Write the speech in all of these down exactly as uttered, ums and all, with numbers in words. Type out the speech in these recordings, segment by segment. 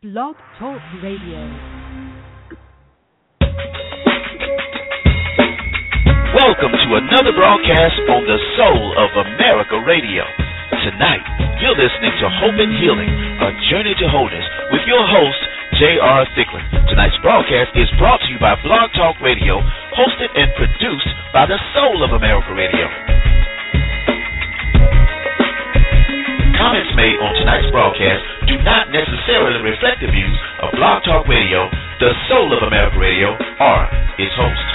Blog Talk Radio. Welcome to another broadcast on the Soul of America Radio. Tonight, you're listening to Hope and Healing, a journey to wholeness with your host, J R. Thicklin. Tonight's broadcast is brought to you by Blog Talk Radio, hosted and produced by the Soul of America Radio. Comments made on tonight's broadcast do not necessarily reflect the views of Blog Talk Radio, the Soul of America Radio, or its host.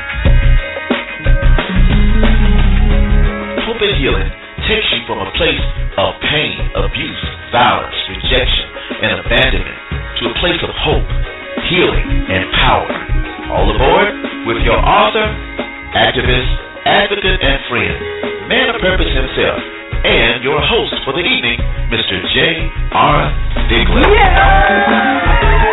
Hope and Healing takes you from a place of pain, abuse, violence, rejection, and abandonment to a place of hope, healing, and power. All aboard with your author, activist, advocate, and friend, man of purpose himself, and your host for the evening, Mister J R. Thicklin. Yeah!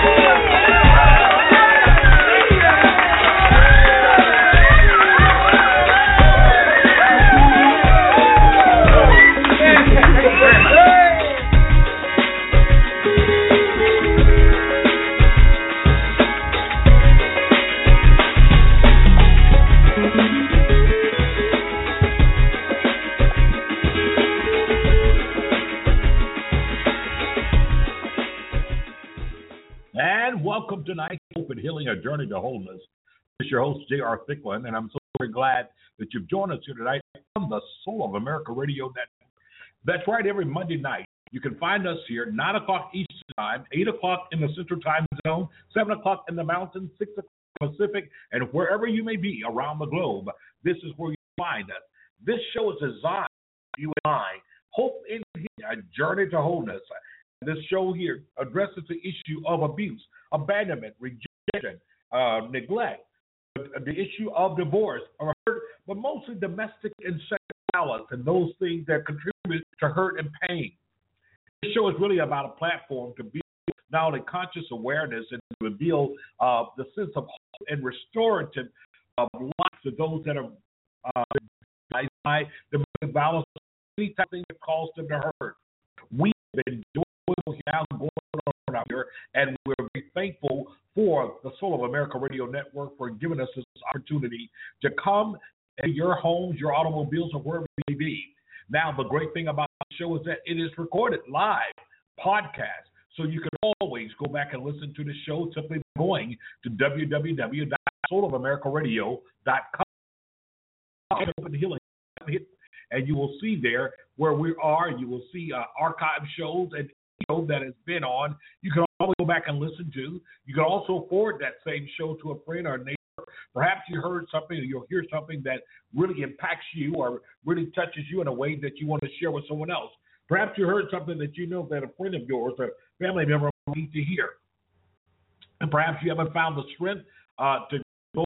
Welcome tonight to Hope and Healing, a journey to wholeness. This is your host, J R. Thicklin, and I'm so very glad that you've joined us here tonight on the Soul of America Radio Network. That's right, every Monday night. You can find us here nine o'clock Eastern Time, eight o'clock in the Central Time Zone, seven o'clock in the Mountains, six o'clock Pacific, and wherever you may be around the globe, this is where you find us. This show is designed for you and I, Hope and Healing, a journey to wholeness. This show here addresses the issue of abuse, abandonment, rejection, uh, neglect, the issue of divorce, or hurt, but mostly domestic and sexual violence and those things that contribute to hurt and pain. This show is really about a platform to build not only conscious awareness and to reveal uh, the sense of hope and restorative of life to those that are uh, by domestic violence, any type of thing that caused them to hurt. We've been doing now going on out here, and we're very thankful for the Soul of America Radio Network for giving us this opportunity to come to your homes, your automobiles, or wherever you may be. Now, the great thing about the show is that it is recorded live, podcast, so you can always go back and listen to the show simply going to w w w dot soul of america radio dot com and you will see there where we are. You will see uh, archive shows and that has been on. You can always go back and listen to. You can also forward that same show to a friend or a neighbor. Perhaps you heard something or you'll hear something that really impacts you or really touches you in a way that you want to share with someone else. Perhaps you heard something that you know that a friend of yours or family member needs to hear. And perhaps you haven't found the strength uh, to go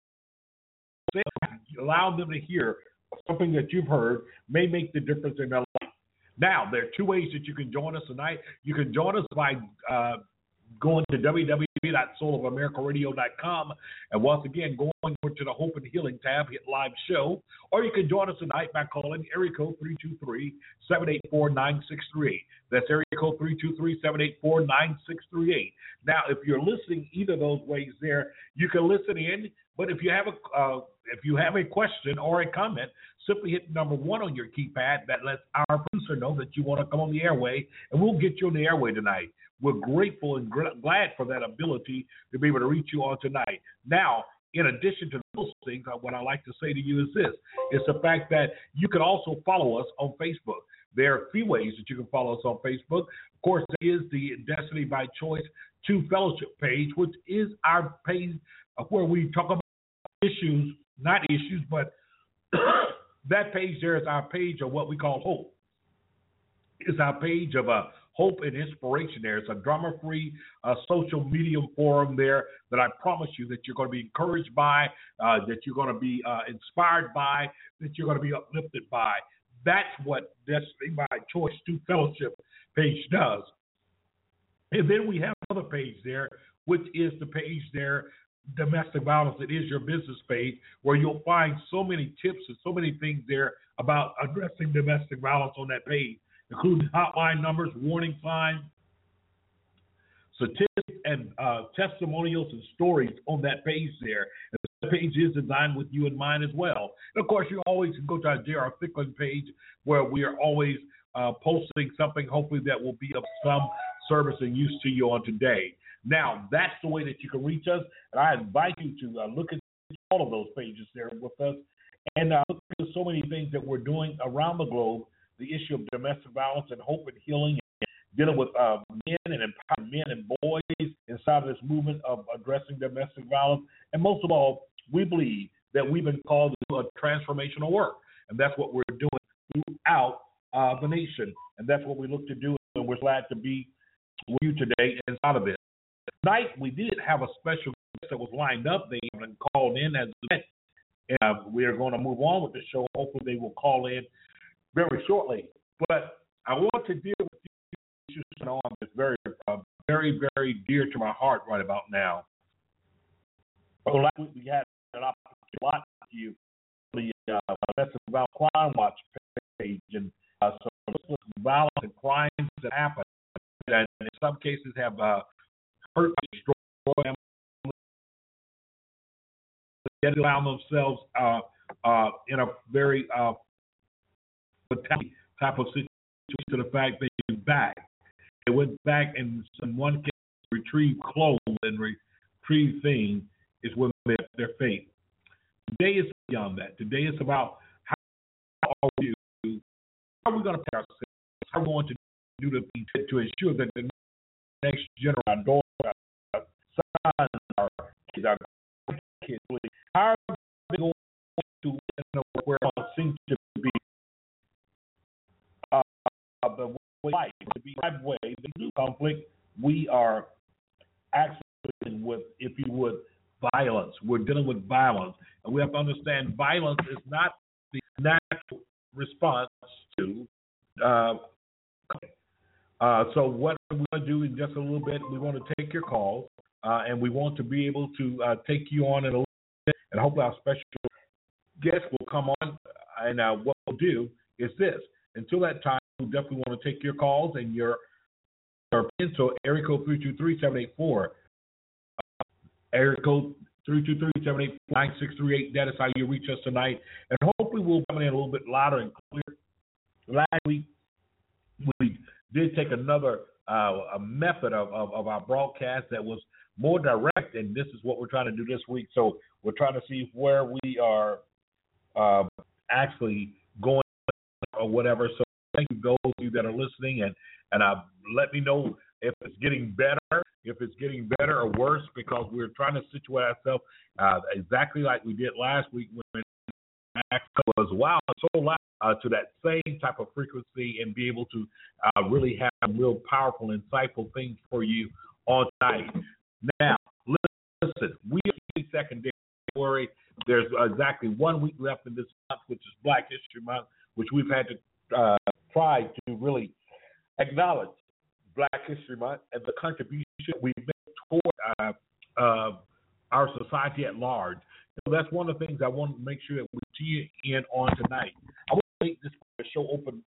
allow them to hear something that you've heard may make the difference in their life. Now, there are two ways that you can join us tonight. You can join us by uh, going to w w w dot soul of america radio dot com, and once again, going to the Hope and Healing tab, hit live show, or you can join us tonight by calling area code three two three, seven eight four, nine six three eight. That's area code three two three, seven eight four, nine six three eight. Now, if you're listening either of those ways there, you can listen in, but if you have a uh, if you have a question or a comment, simply hit number one on your keypad. That lets our producer know that you want to come on the airway, and we'll get you on the airway tonight. We're grateful and gr- glad for that ability to be able to reach you on tonight. Now, in addition to those things, what I like to say to you is this. It's the fact that you can also follow us on Facebook. There are a few ways that you can follow us on Facebook. Of course, there is the Destiny by Choice two Fellowship page, which is our page where we talk about issues, not issues, but that page there is our page of what we call hope. It's our page of uh, hope and inspiration there. It's a drama-free uh, social medium forum there that I promise you that you're going to be encouraged by, uh, that you're going to be uh, inspired by, that you're going to be uplifted by. That's what Destiny by Choice two Fellowship page does. And then we have another page there, which is the page there, Domestic Violence. It is your business page, where you'll find so many tips and so many things there about addressing domestic violence on that page, including hotline numbers, warning signs, statistics and uh, testimonials and stories on that page there. And the page is designed with you in mind as well. And of course, you always can go to our J R. Thicklin page where we are always uh, posting something, hopefully, that will be of some service and use to you on today. Now, that's the way that you can reach us. And I invite you to uh, look at all of those pages there with us. And uh, look at so many things that we're doing around the globe, the issue of domestic violence and hope and healing, and dealing with uh, men and empowering men and boys inside of this movement of addressing domestic violence. And most of all, we believe that we've been called to do a transformational work. And that's what we're doing throughout uh, the nation. And that's what we look to do. And we're glad to be with you today inside of it. Tonight, we did have a special guest that was lined up. They haven't called in as a guest. And uh, we are going to move on with the show. Hopefully, they will call in very shortly. But I want to deal with issues on that's very, uh, very, very dear to my heart right about now. Well, last week we had an opportunity to watch you the uh, that's about Crime Watch page and uh, some violence and crimes that happen, and in some cases have uh, hurt, destroyed them. They found themselves uh, uh, in a very uh, type of situation to the fact they went back. They went back and in one case retrieved clothes and retrieved things is when they left their fate. Today is beyond that. Today is about how are we, how are we going to protect ourselves? How are we going to do the things to ensure that the next generation, our daughters, our sons, our kids, our kids, how are they going to live in a world where it seems to be uh, the way life to be the right way? The new conflict, we are actually dealing with, if you would, violence. We're dealing with violence, and we have to understand violence is not the natural response to. Uh, uh, so what we want to do in just a little bit, we want to take your calls, uh, and we want to be able to uh, take you on in a little bit, and hopefully our special guest will come on. And uh, what we'll do is this. Until that time, we definitely want to take your calls and your opinions. So area code three two three, seven eight four. Area code three two three, seven eight four, nine six three eight. That is how you reach us tonight. And hopefully we'll come in a little bit louder and clear. Last week, we did take another uh, a method of, of, of our broadcast that was more direct, and this is what we're trying to do this week. So we're trying to see where we are uh, actually going or whatever. So thank you, those of you that are listening, and, and uh, let me know if it's getting better, if it's getting better or worse, because we're trying to situate ourselves uh, exactly like we did last week when it was wow, so loud uh, to that same type of frequency and be able to uh, really have real powerful, insightful things for you on tonight. Now, listen, we are the second day of February. There's exactly one week left in this month, which is Black History Month, which we've had to uh, try to really acknowledge Black History Month and the contribution we've made toward uh, uh, our society at large. So that's one of the things I want to make sure that we key in on tonight. I want to make this show open,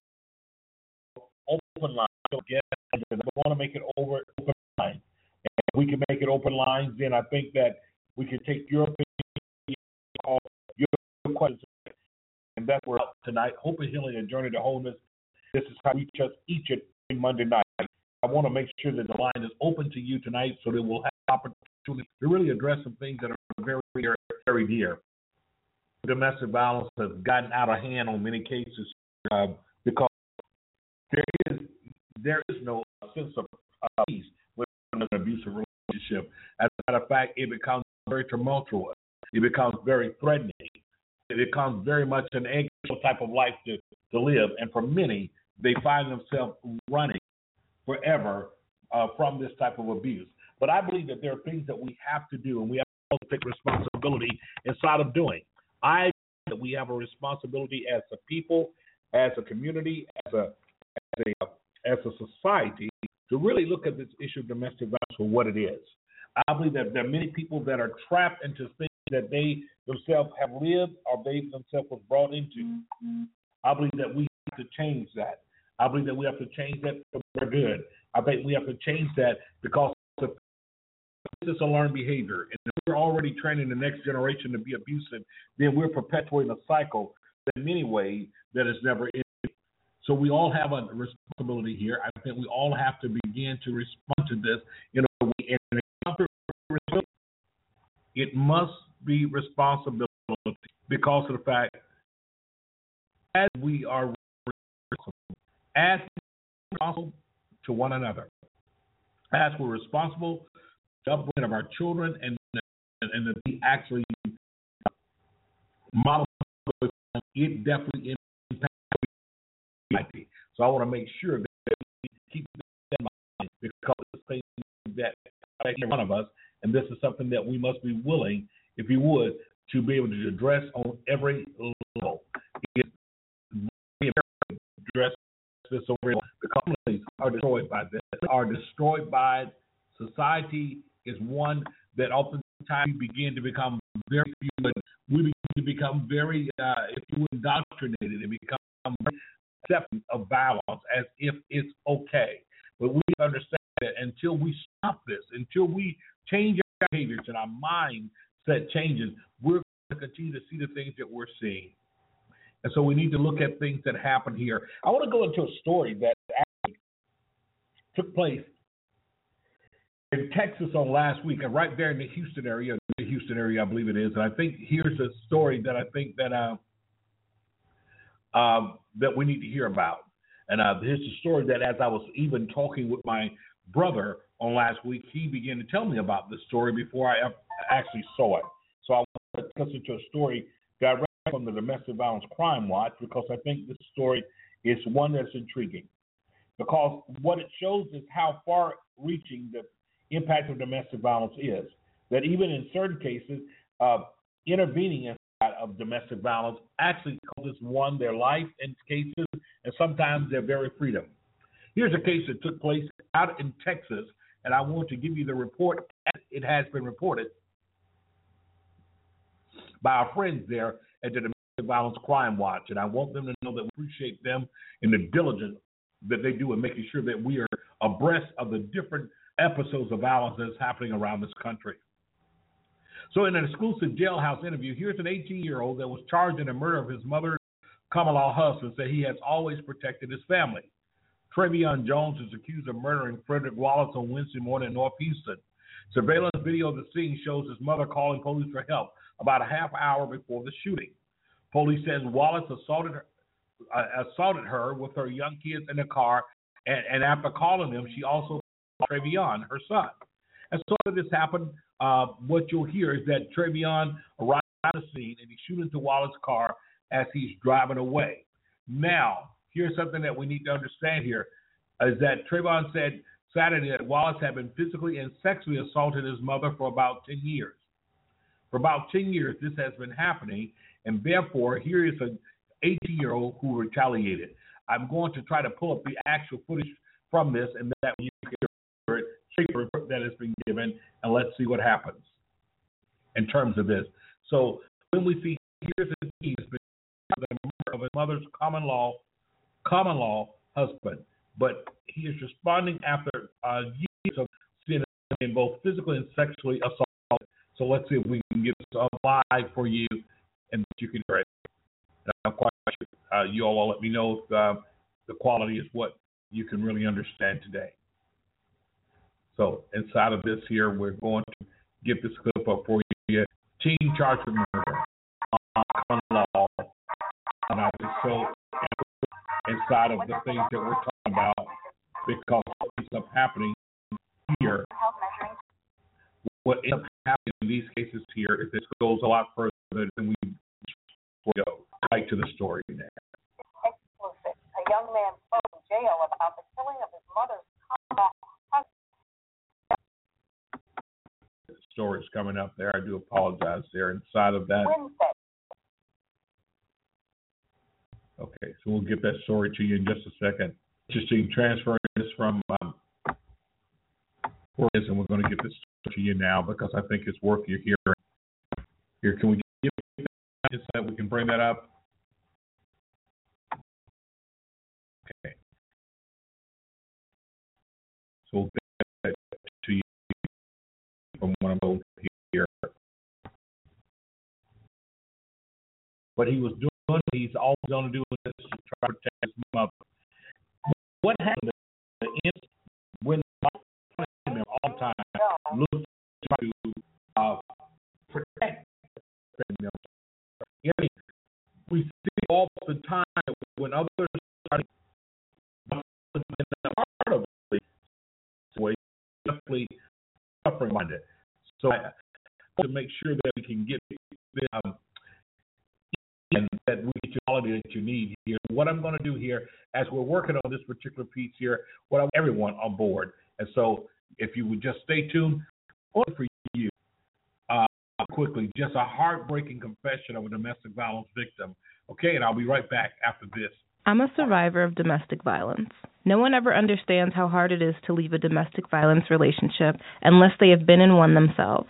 open line. Again, I want to make it over open line. And if we can make it open lines, then I think that we can take your opinion, your questions, and that's where we're out tonight. Hope and Healing, a Journey to Wholeness. This is how we reach us each and every Monday night. I want to make sure that the line is open to you tonight so that we'll have opportunity to really address some things that are very, very, very dear. Domestic violence has gotten out of hand on many cases uh, because there is there is no sense of uh, peace within an abusive relationship. As a matter of fact, it becomes very tumultuous. It becomes very threatening. It becomes very much an eggshell type of life to, to live. And for many, they find themselves running forever uh, from this type of abuse. But I believe that there are things that we have to do, and we have to take responsibility inside of doing. I believe that we have a responsibility as a people, as a community, as a as a, as a society to really look at this issue of domestic violence for what it is. I believe that there are many people that are trapped into things that they themselves have lived or they themselves was brought into. I believe that we have to change that. I believe that we have to change that for good. I think we have to change that because This is a learned behavior, and if we're already training the next generation to be abusive, then we're perpetuating a cycle in many ways that is never ending. So we all have a responsibility here. I think we all have to begin to respond to this in a way. And it must be responsibility because of the fact as we are as responsible to one another, as we're responsible to the upbringing of our children, and and that we actually model it, definitely impacts society. So I want to make sure that we keep that in mind because it's things that affect every one of us, and this is something that we must be willing, if you would, to be able to address on every level. It's very important to address this over the communities are destroyed by this, are destroyed by society is one that oftentimes we begin to become very few. We begin to become very, uh, if you would, indoctrinated and become very accepting of violence as if it's okay. But we understand that until we stop this, until we change our behaviors and our mindset changes, we're going to continue to see the things that we're seeing. And so we need to look at things that happen here. I want to go into a story that actually took place in Texas on last week, and right there in the Houston area, the Houston area, I believe it is. And I think here's a story that I think that uh, uh, that we need to hear about. And uh, here's a story that, as I was even talking with my brother on last week, he began to tell me about this story before I actually saw it. So I want to listen to a story that I read from the Domestic Violence Crime Watch because I think this story is one that's intriguing. Because what it shows is how far-reaching the impact of domestic violence is. That even in certain cases, uh, intervening inside of domestic violence actually causes one their life in cases, and sometimes their very freedom. Here's a case that took place out in Texas, and I want to give you the report as it has been reported by our friends there at the Domestic Violence Crime Watch, and I want them to know that we appreciate them and the diligence that they do in making sure that we are abreast of the different episodes of violence that's happening around this country. So in an exclusive jailhouse interview, here's an eighteen-year-old that was charged in the murder of his mother, common law husband, said he has always protected his family. Trevion Jones is accused of murdering Frederick Wallace on Wednesday morning in North Houston. Surveillance video of the scene shows his mother calling police for help about a half hour before the shooting. Police says Wallace assaulted her, uh, assaulted her with her young kids in the car, and, and after calling them, she also called Trevion, her son. And so after this happened, uh, what you'll hear is that Trevion arrived on the scene and he shoots into Wallace's car as he's driving away. Now, here's something that we need to understand here, is that Trevion said Saturday that Wallace had been physically and sexually assaulted his mother for about ten years. For about ten years, this has been happening, and therefore, here is an eighteen-year-old who retaliated. I'm going to try to pull up the actual footage from this, and that you can hear it, that has been given, and let's see what happens in terms of this. So when we see here's a he has been the murder of his mother's common law, common law husband, but he is responding after uh, years of seeing him both physically and sexually assaulted. So let's see if we can get this live for you, and you can hear it. I'm quite sure uh, you all will let me know if uh, the quality is what you can really understand today. So inside of this here, we're going to get this clip up for you. Teen charged with murder on law. And I just so inside of the things that we're talking about because of stuff happening here. What ends up happening in these cases here is this goes a lot further than we go. Right to the story now. Exclusive. A young man spoke in jail about the killing of his mother's common husband. The story's coming up there. I do apologize there. Inside of that. Wednesday. Okay, so we'll get that story to you in just a second. Interesting transferring this from um, and we're going to get this to you now because I think it's worth you hearing. Here, can we get that so that we can bring that up? Okay. So we'll get that to you going to go here. But he was doing what he's always going to do is try to protect his mother. What happened is when him all the time looked to uh, protect them. We see all the time when others are in the part of it, way definitely suffering behind it. So I have to make sure that we can get them and that we get you all that you need here. What I'm going to do here, as we're working on this particular piece here, what I want everyone on board. And so, if you would just stay tuned, only for you, uh, quickly, just a heartbreaking confession of a domestic violence victim. Okay, and I'll be right back after this. I'm a survivor of domestic violence. No one ever understands how hard it is to leave a domestic violence relationship unless they have been in one themselves.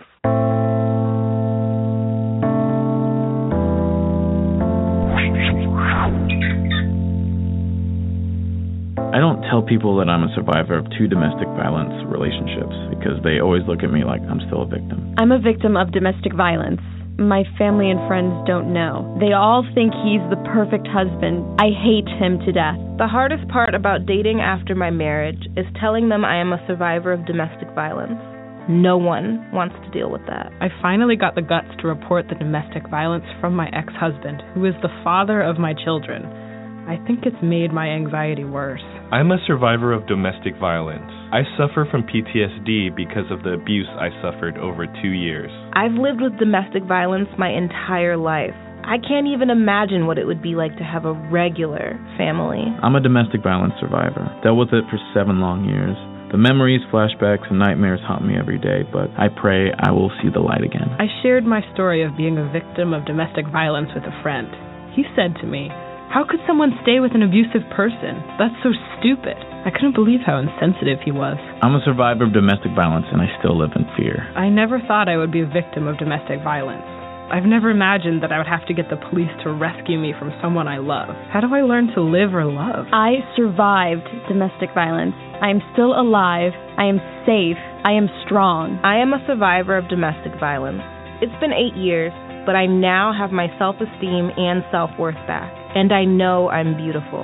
I don't tell people that I'm a survivor of two domestic violence relationships because they always look at me like I'm still a victim. I'm a victim of domestic violence. My family and friends don't know. They all think he's the perfect husband. I hate him to death. The hardest part about dating after my marriage is telling them I am a survivor of domestic violence. No one wants to deal with that. I finally got the guts to report the domestic violence from my ex-husband, who is the father of my children. I think it's made my anxiety worse. I'm a survivor of domestic violence. I suffer from P T S D because of the abuse I suffered over two years. I've lived with domestic violence my entire life. I can't even imagine what it would be like to have a regular family. I'm a domestic violence survivor. Dealt with it for seven long years. The memories, flashbacks, and nightmares haunt me every day, but I pray I will see the light again. I shared my story of being a victim of domestic violence with a friend. He said to me, "How could someone stay with an abusive person? That's so stupid." I couldn't believe how insensitive he was. I'm a survivor of domestic violence, and I still live in fear. I never thought I would be a victim of domestic violence. I've never imagined that I would have to get the police to rescue me from someone I love. How do I learn to live or love? I survived domestic violence. I am still alive. I am safe. I am strong. I am a survivor of domestic violence. It's been eight years, but I now have my self-esteem and self-worth back. And I know I'm beautiful.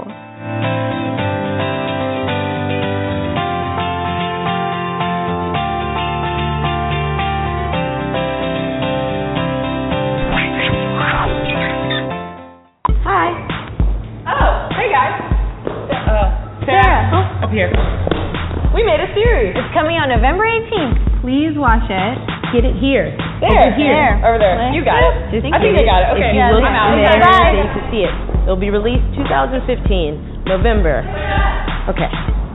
Hi. Oh, hey guys. Uh, Sarah. Oh, up here. We made a series. It's coming on November eighteenth. Please watch it. Get it here. There, over here. There. Over there. You got it. Just I think I got it. Okay. If you look I'm out. there, Bye. so you can see it. It'll be released two thousand fifteen, November. Okay.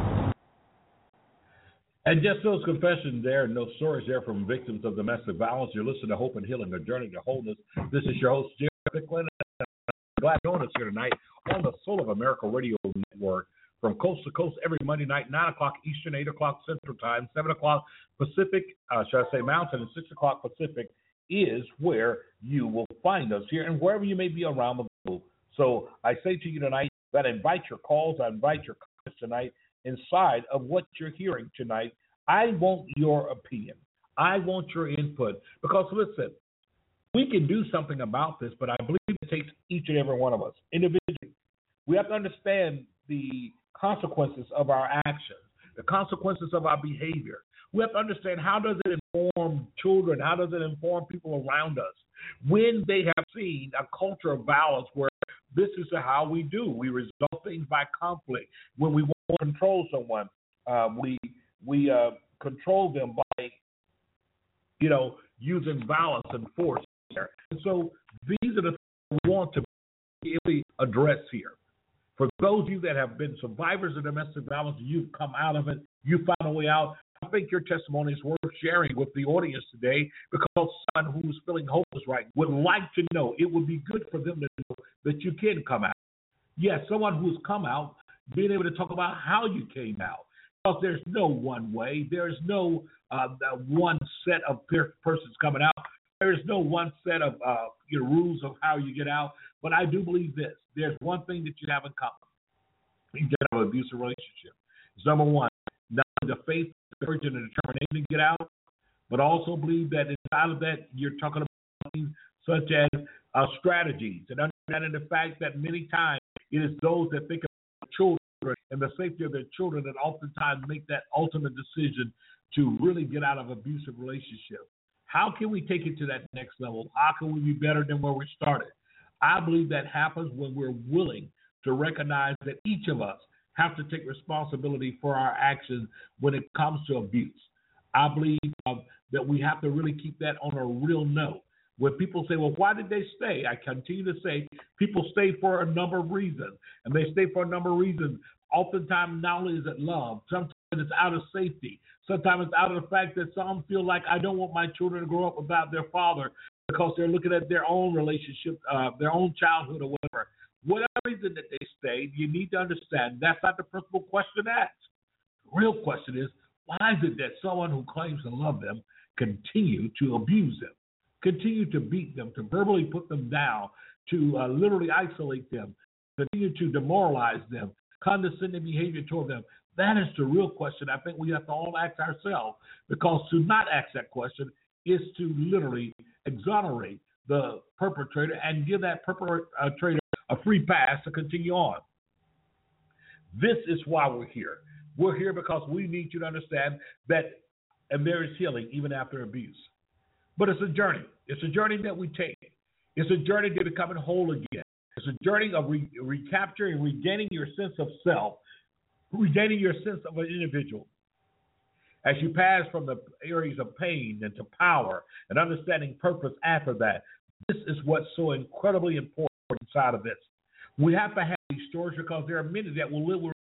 And just those confessions there and those stories there from victims of domestic violence. You're listening to Hope and Healing, A Journey to Wholeness. This is your host, J R Ficklin. Glad to join us here tonight on the Soul of America Radio Network. From coast to coast every Monday night, nine o'clock Eastern, eight o'clock Central Time, seven o'clock Pacific, uh, should I say Mountain, and six o'clock Pacific is where you will find us here and wherever you may be around the globe. So I say to you tonight that I invite your calls, I invite your comments tonight inside of what you're hearing tonight. I want your opinion. I want your input because, listen, we can do something about this, but I believe it takes each and every one of us individually. We have to understand the consequences of our actions, the consequences of our behavior. We have to understand how does it inform children, how does it inform people around us when they have seen a culture of violence where this is how we do. We resolve things by conflict. When we want to control someone, uh, we we uh, control them by, you know, using violence and force. And so these are the things we want to really address here. For those of you that have been survivors of domestic violence, you've come out of it, you found a way out, I think your testimony is worth sharing with the audience today because someone who's feeling hopeless right would like to know. It would be good for them to know that you can come out. Yes, someone who's come out, being able to talk about how you came out. Because there's no one way. There's no uh, one set of per- persons coming out. There is no one set of uh, your rules of how you get out. But I do believe this. There's one thing that you have in common. You get out of an abusive relationship. It's number one, not the faith, the courage, and the determination to get out, but I also believe that inside of that, you're talking about things such as uh, strategies and understanding the fact that many times it is those that think about children and the safety of their children that oftentimes make that ultimate decision to really get out of abusive relationships. How can we take it to that next level? How can we be better than where we started? I believe that happens when we're willing to recognize that each of us have to take responsibility for our actions when it comes to abuse. I believe uh, that we have to really keep that on a real note. When people say, well, why did they stay? I continue to say people stay for a number of reasons, and they stay for a number of reasons. Oftentimes, not only is it love, sometimes it's out of safety. Sometimes it's out of the fact that some feel like I don't want my children to grow up without their father because they're looking at their own relationship, uh, their own childhood or whatever. Whatever reason that they stayed, you need to understand that's not the principal question asked. The real question is, why is it that someone who claims to love them continue to abuse them, continue to beat them, to verbally put them down, to uh, literally isolate them, continue to demoralize them, condescending behavior toward them? That is the real question I think we have to all ask ourselves, because to not ask that question is to literally exonerate the perpetrator and give that perpetrator a free pass to continue on. This is why we're here. We're here because we need you to understand that and there is healing even after abuse. But it's a journey. It's a journey that we take. It's a journey to becoming whole again. It's a journey of re- recapturing, regaining your sense of self, regaining your sense of an individual. As you pass from the areas of pain into power and understanding purpose after that, this is what's so incredibly important inside of this. We have to have these stories because there are many that will live with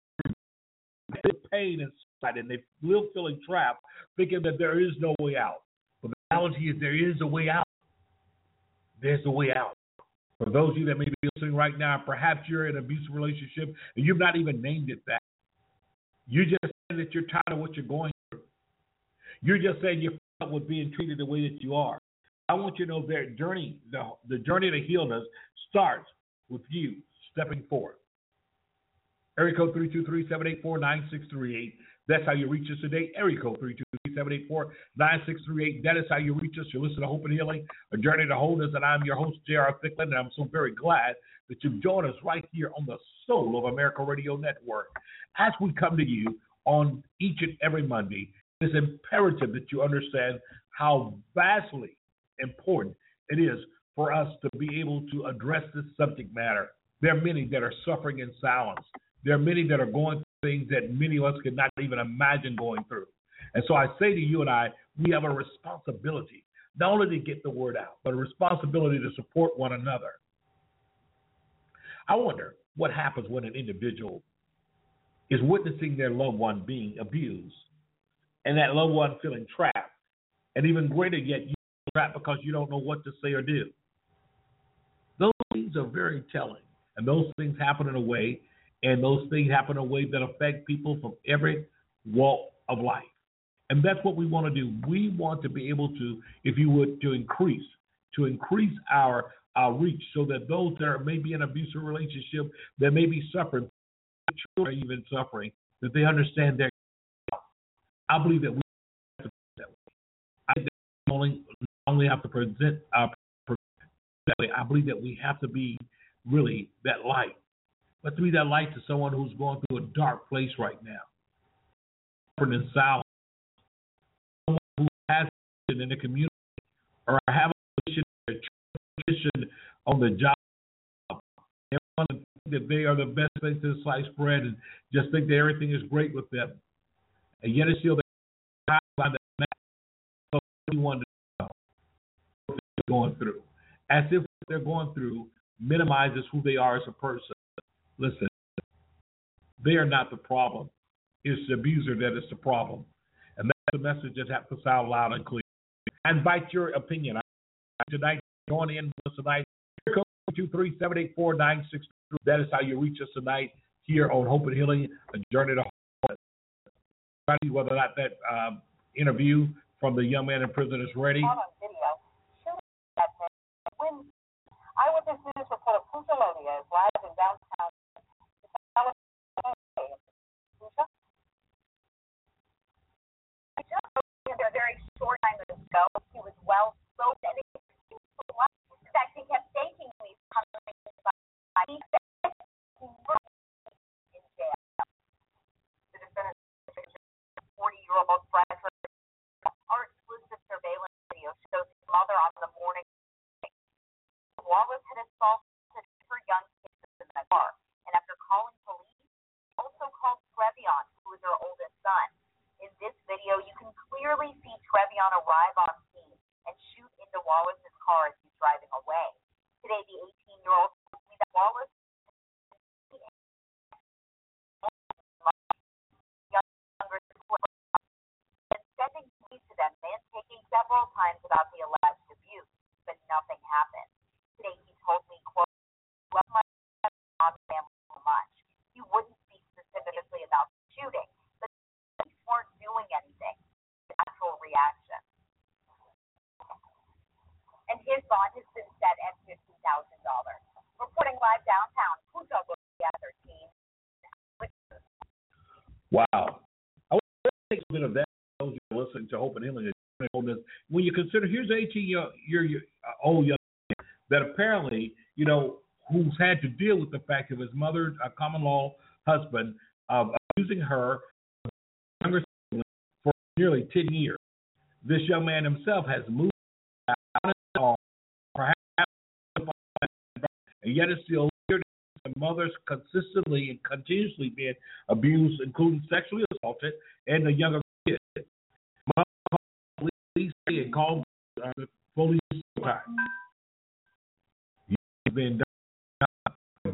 pain inside and they live feeling trapped, thinking that there is no way out. But the reality is there is a way out. There's a way out. For those of you that may be listening right now, perhaps you're in an abusive relationship and you've not even named it that. You're just saying that you're tired of what you're going through. You're just saying you're fed up with being treated the way that you are. I want you to know their journey, the, the journey to healness starts with you stepping forward. Area code three two three, seven eight four, nine six three eight. That's how you reach us today. Area code three two three, seven eight four, nine six three eight. That is how you reach us. You listen to Hope and Healing, a journey to wholeness, and I'm your host, J R. Thicklin, and I'm so very glad that you've joined us right here on the Soul of America Radio Network. As we come to you on each and every Monday, it's imperative that you understand how vastly important it is for us to be able to address this subject matter. There are many that are suffering in silence. There are many that are going through things that many of us could not even imagine going through. And so I say to you and I, we have a responsibility not only to get the word out, but a responsibility to support one another. I wonder what happens when an individual is witnessing their loved one being abused and that loved one feeling trapped, and even greater yet, you feel trapped because you don't know what to say or do. Those things are very telling, and those things happen in a way, and those things happen in a way that affect people from every walk of life. And that's what we want to do. We want to be able to, if you would, to increase, to increase our, our reach so that those that are maybe in an abusive relationship, that may be suffering, children are even suffering, that they understand their. I believe that we have to do that way. I think that we only, only have to present our that way. I believe that we have to be really that light. But to be that light to someone who's going through a dark place right now. In silence. Someone who has in the community or have a position on the job. Everyone think that they are the best thing to slice bread and just think that everything is great with them. And yet it's still the time that anyone to know what they're going through. As if what they're going through minimizes who they are as a person. Listen, they are not the problem. It's the abuser that is the problem. And that's the message that has to sound loud and clear. I invite your opinion. Tonight, join in with us tonight. Code two three seven eight four nine six three. That is how you reach us tonight here on Hope and Healing, a journey to wholeness. Whether or not that um, interview from the young man in prison is ready. On video, when Eyewitness News reporter Pusha Lodia is live in downtown. In a very short time of in the morning. Wallace had assaulted her young kids in the car, and after calling police, he also called Trevion, who is her oldest son. In this video, you can clearly see Trevion arrive on scene and shoot into Wallace's car as he's driving away. Today, the eighteen-year-old told me that Wallace and sending tweets to them and taking several times about the alleged abuse, but nothing happened. Today, he told me, quote, "Love my family so much." He wouldn't speak specifically about the shooting, but they weren't doing anything. The actual reaction. And his bond has been set at fifty thousand dollars. Reporting live downtown, Pujo will be at thirteen. Wow. I want to take a bit of that. Those who are listening to Hope and Healing. When you consider, here's an eighteen-year-old young man that apparently, you know, who's had to deal with the fact of his mother, a common law husband, uh, abusing her younger sibling for nearly ten years. This young man himself has moved out of the home, perhaps, and yet it's still clear that the mother's consistently and continuously being abused, including sexually assaulted, and the younger kid. Mother called police and called uh, the police time. He's been done.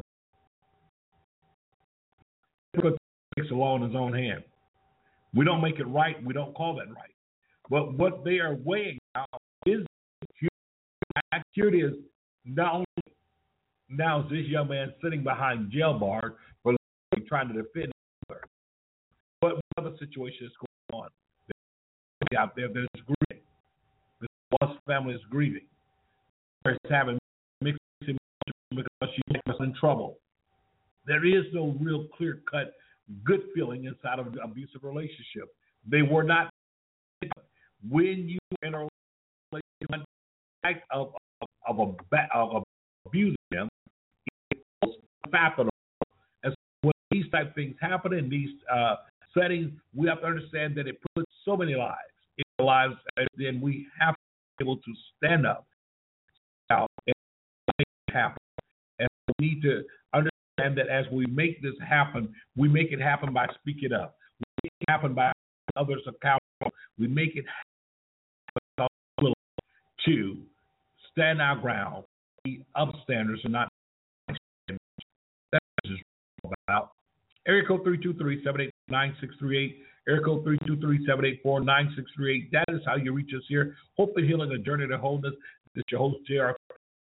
He takes the law in his own hand. We don't make it right. We don't call that right. But what they are weighing out is here it is. Not only now is this young man sitting behind jail bars for trying to defend her, but other situations going on out there. There's grieving. The Wallace family is grieving. There's having mixed emotions because she's in trouble. There is no real clear-cut good feeling inside of an abusive relationship. They were not. When you are in a relationship, act of of of, a, of abusing them, it's fatal. And so when these type of things happen in these uh, settings, we have to understand that it puts so many lives in our lives, and then we have to be able to stand up out and make it happen. And we need to understand that as we make this happen, we make it happen by speaking up. We make it happen by others accountable. We make it happen to stand our ground, be upstanders and not that's just about. Area code three two three, seven eight nine, six three eight. Area code three two three, seven eight four, nine six three eight. That is how you reach us here. Hope and Healing, a journey to wholeness. This is your host, J R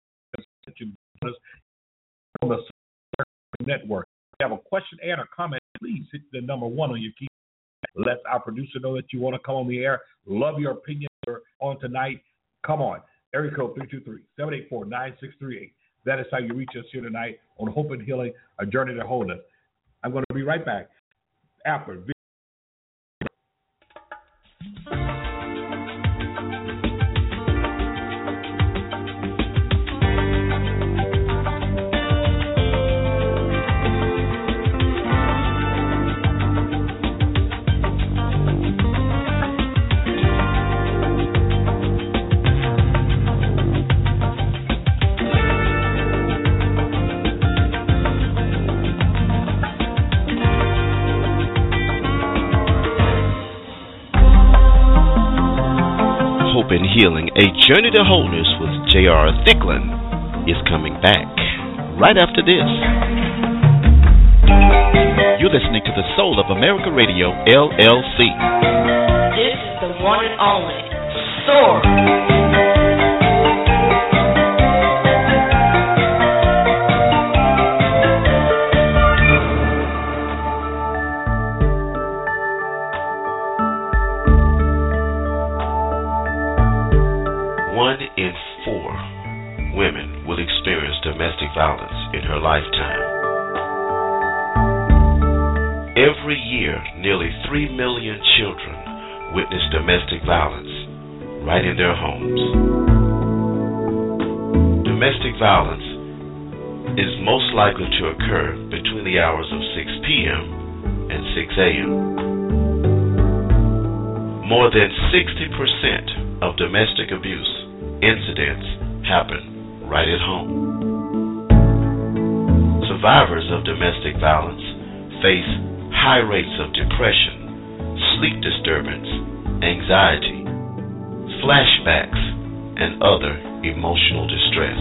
on the network. If you have a question and a comment, please hit the number one on your key. Let our producer know that you want to come on the air. Love your opinion on tonight. Come on. Area code three two three, seven eight four, nine six three eight. That is how you reach us here tonight on Hope and Healing, a journey to wholeness. I'm going to be right back after this. and Healing, a journey to wholeness with J R Thicklin is coming back right after this. You're listening to the Soul of America Radio, L L C. This is the one and only Soar. Domestic violence in her lifetime. Every year, nearly three million children witness domestic violence right in their homes. Domestic violence is most likely to occur between the hours of six p.m. and six a.m. More than sixty percent of domestic abuse incidents happen right at home. Survivors of domestic violence face high rates of depression, sleep disturbance, anxiety, flashbacks, and other emotional distress.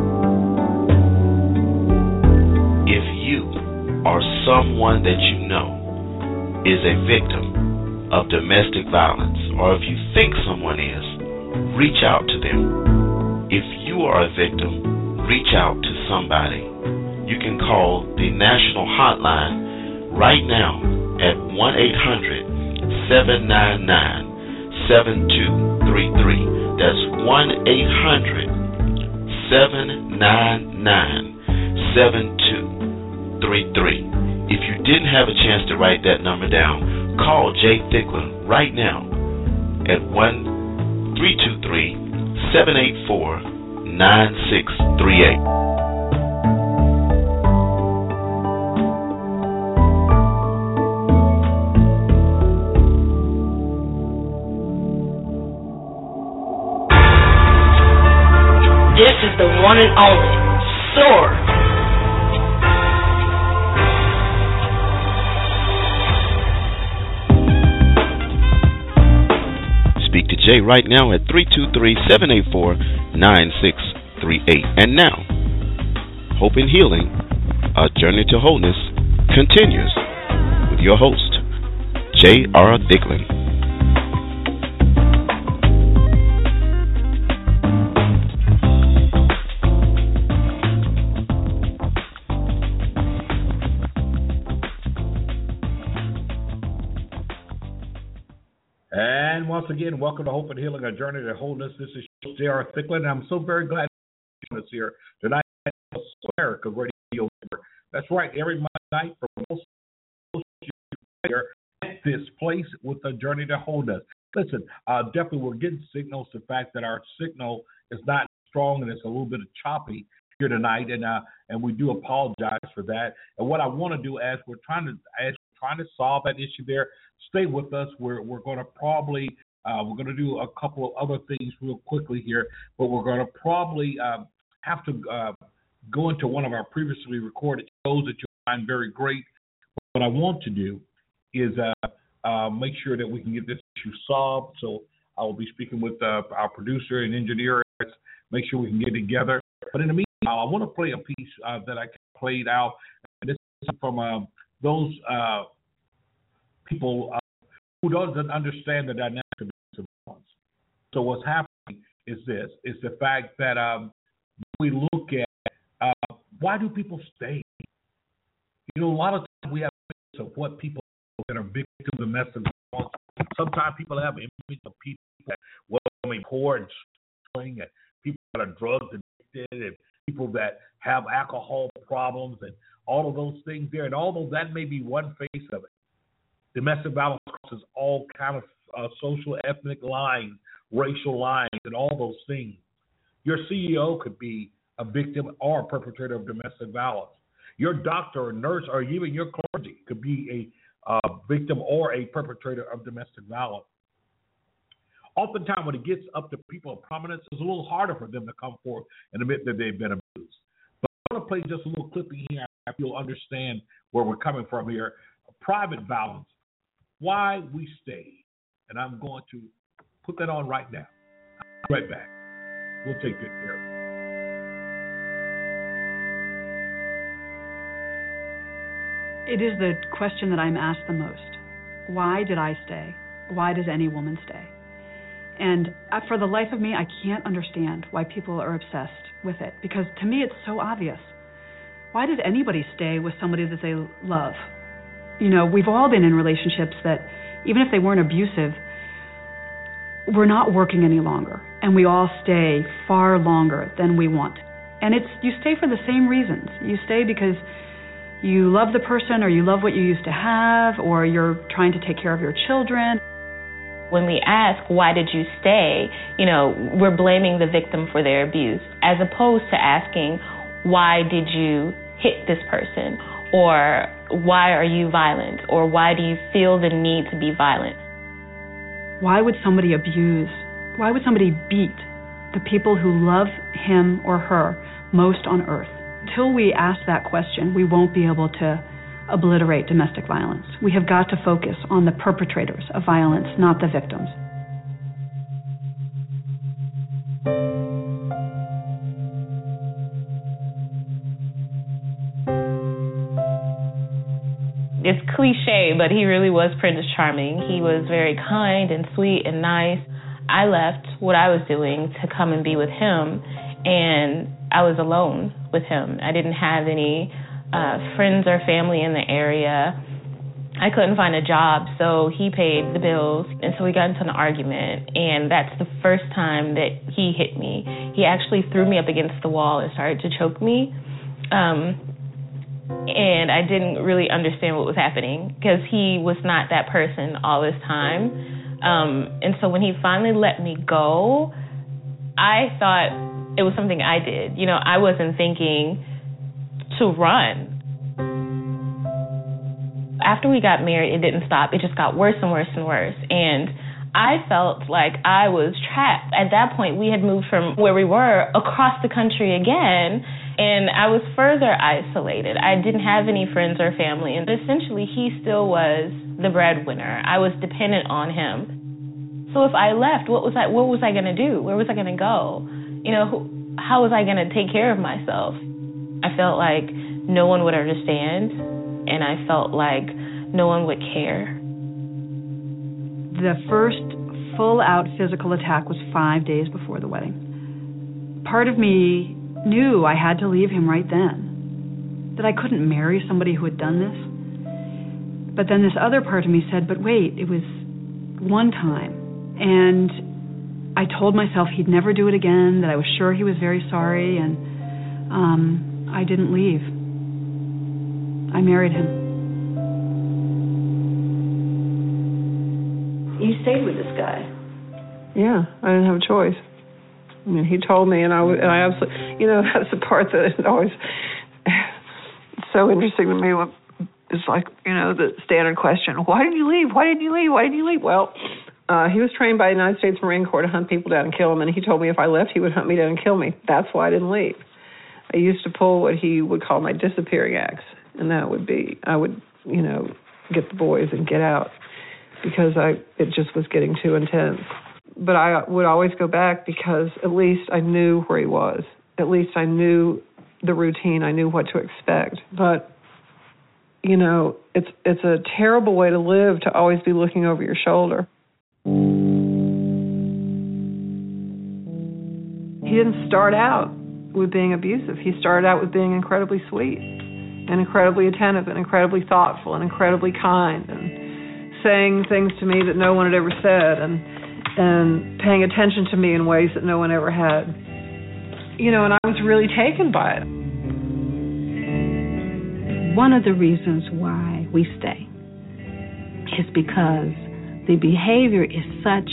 If you or someone that you know is a victim of domestic violence, or if you think someone is, reach out to them. If you are a victim, reach out to somebody. You can call the national hotline right now at one eight hundred, seven nine nine, seven two three three. That's one eight hundred, seven nine nine, seven two three three. If you didn't have a chance to write that number down, call Jay Thicklin right now at one three two three, seven eight four, nine six three eight. This is the one and only Sword. Speak to Jay right now at three two three, seven eight four, nine six three eight. And now, Hope and Healing, A Journey to Wholeness, continues with your host, J R. Thicklin. And once again, welcome to Hope and Healing, A Journey to Wholeness. This is J R. Thicklin. I'm so very glad to join us here tonight at America Radio. That's right, every Monday night for most here at this place with A Journey to Wholeness. Listen, uh, definitely we're getting signals, the fact that our signal is not strong and it's a little bit choppy here tonight, and uh, and we do apologize for that. And what I want to do, as we're trying to as we're trying to solve that issue there, stay with us. We're we're going to probably uh, we're going to do a couple of other things real quickly here, but we're going to probably uh, have to uh, go into one of our previously recorded shows that you'll find very great. But what I want to do is uh, uh, make sure that we can get this issue solved. So I will be speaking with uh, our producer and engineer. Make sure we can get together. But in the meantime, I want to play a piece uh, that I played out. And this is from uh, those uh, people uh, who doesn't understand the dynamic of violence. So what's happening is this, is the fact that um, we look at uh, why do people stay? You know, a lot of times we have images of what people that are victims of domestic violence. Sometimes people have images of people that well, I mean, poor and struggling, and people that are drug addicted, and people that have alcohol problems, and all of those things there. And although that may be one face of it, domestic violence crosses all kind of uh, social, ethnic lines, racial lines, and all those things. Your C E O could be a victim or a perpetrator of domestic violence. Your doctor or nurse or even your clergy could be a uh, victim or a perpetrator of domestic violence. Oftentimes, when it gets up to people of prominence, it's a little harder for them to come forth and admit that they've been abused. But I want to play just a little clipping here so you'll understand where we're coming from here. Private violence, why we stay. And I'm going to put that on right now. Right back. We'll take good care of it. It is the question that I'm asked the most. Why did I stay? Why does any woman stay? And for the life of me, I can't understand why people are obsessed with it, because to me it's so obvious. Why did anybody stay with somebody that they love? You know, we've all been in relationships that, even if they weren't abusive, we're not working any longer, and we all stay far longer than we want. And it's you stay for the same reasons. You stay because you love the person, or you love what you used to have, or you're trying to take care of your children. When we ask, why did you stay, you know, we're blaming the victim for their abuse, as opposed to asking, why did you hit this person? Or why are you violent? Or why do you feel the need to be violent? Why would somebody abuse? Why would somebody beat the people who love him or her most on earth. Until we ask that question, we won't be able to obliterate domestic violence. We have got to focus on the perpetrators of violence, not the victims. It's cliche, but he really was Prince Charming. He was very kind and sweet and nice. I left what I was doing to come and be with him, and I was alone with him. I didn't have any uh, friends or family in the area. I couldn't find a job, so he paid the bills, and so we got into an argument, and that's the first time that he hit me. He actually threw me up against the wall and started to choke me. Um, And I didn't really understand what was happening because he was not that person all this time. Um, and so when he finally let me go, I thought it was something I did. You know, I wasn't thinking to run. After we got married, it didn't stop. It just got worse and worse and worse. And I felt like I was trapped. At that point, we had moved from where we were across the country again, and I was further isolated. I didn't have any friends or family, and essentially he still was the breadwinner. I was dependent on him. So if I left, what was I what was I going to do? Where was I going to go? You know, who, how was I going to take care of myself? I felt like no one would understand, and I felt like no one would care. The first full-out physical attack was five days before the wedding. Part of me knew I had to leave him right then, that I couldn't marry somebody who had done this. But then this other part of me said, but wait, it was one time. And I told myself he'd never do it again, that I was sure he was very sorry, and um, I didn't leave. I married him. You stayed with this guy. Yeah, I didn't have a choice. I mean, he told me, and I, and I absolutely, you know, that's the part that is always so interesting to me. It's like, you know, the standard question, why did you leave? Why did you leave? Why did you leave? Well, uh, he was trained by the United States Marine Corps to hunt people down and kill them, and he told me if I left, he would hunt me down and kill me. That's why I didn't leave. I used to pull what he would call my disappearing acts, and that would be, I would, you know, get the boys and get out, because I it just was getting too intense. But I would always go back because at least I knew where he was. At least I knew the routine. I knew what to expect. But, you know, it's it's a terrible way to live, to always be looking over your shoulder. He didn't start out with being abusive. He started out with being incredibly sweet and incredibly attentive and incredibly thoughtful and incredibly kind and saying things to me that no one had ever said, and and paying attention to me in ways that no one ever had. You know, and I was really taken by it. One of the reasons why we stay is because the behavior is such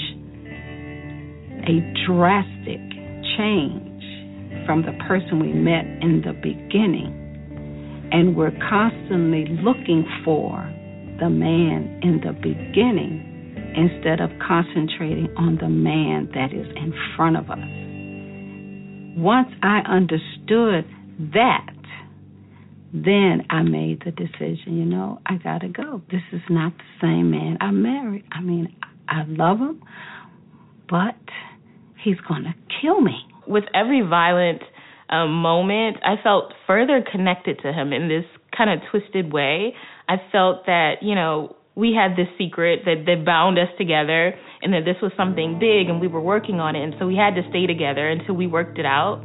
a drastic change from the person we met in the beginning, and we're constantly looking for the man in the beginning instead of concentrating on the man that is in front of us. Once I understood that, then I made the decision, you know, I gotta go. This is not the same man I married. I mean, I love him, but he's gonna kill me. With every violent um, moment, I felt further connected to him in this kind of twisted way. I felt that, you know, we had this secret that, that bound us together, and that this was something big, and we were working on it, and so we had to stay together until we worked it out.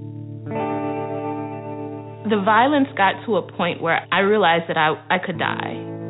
The violence got to a point where I realized that I, I could die.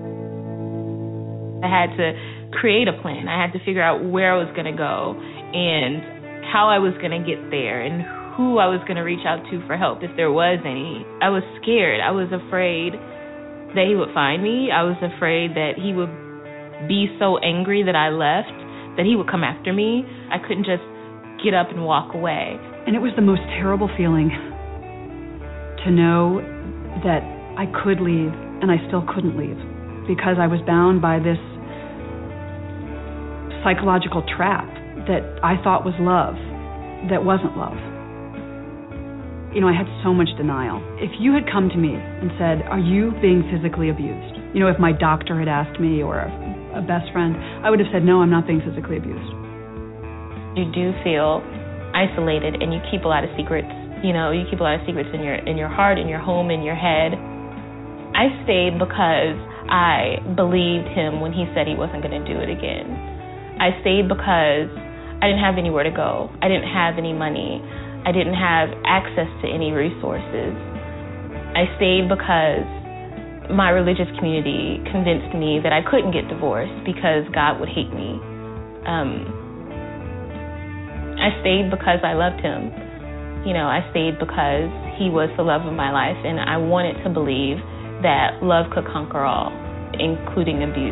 I had to create a plan. I had to figure out where I was going to go and how I was going to get there and who I was going to reach out to for help, if there was any. I was scared. I was afraid that he would find me. I was afraid that he would be so angry that I left, that he would come after me. I couldn't just get up and walk away. And it was the most terrible feeling to know that I could leave and I still couldn't leave because I was bound by this psychological trap that I thought was love, that wasn't love. You know, I had so much denial. If you had come to me and said, are you being physically abused? You know, if my doctor had asked me or a, a best friend, I would have said, no, I'm not being physically abused. You do feel isolated and you keep a lot of secrets. You know, you keep a lot of secrets in your in your heart, in your home, in your head. I stayed because I believed him when he said he wasn't going to do it again. I stayed because I didn't have anywhere to go. I didn't have any money. I didn't have access to any resources. I stayed because my religious community convinced me that I couldn't get divorced because God would hate me. Um, I stayed because I loved him. You know, I stayed because he was the love of my life, and I wanted to believe that love could conquer all, including abuse.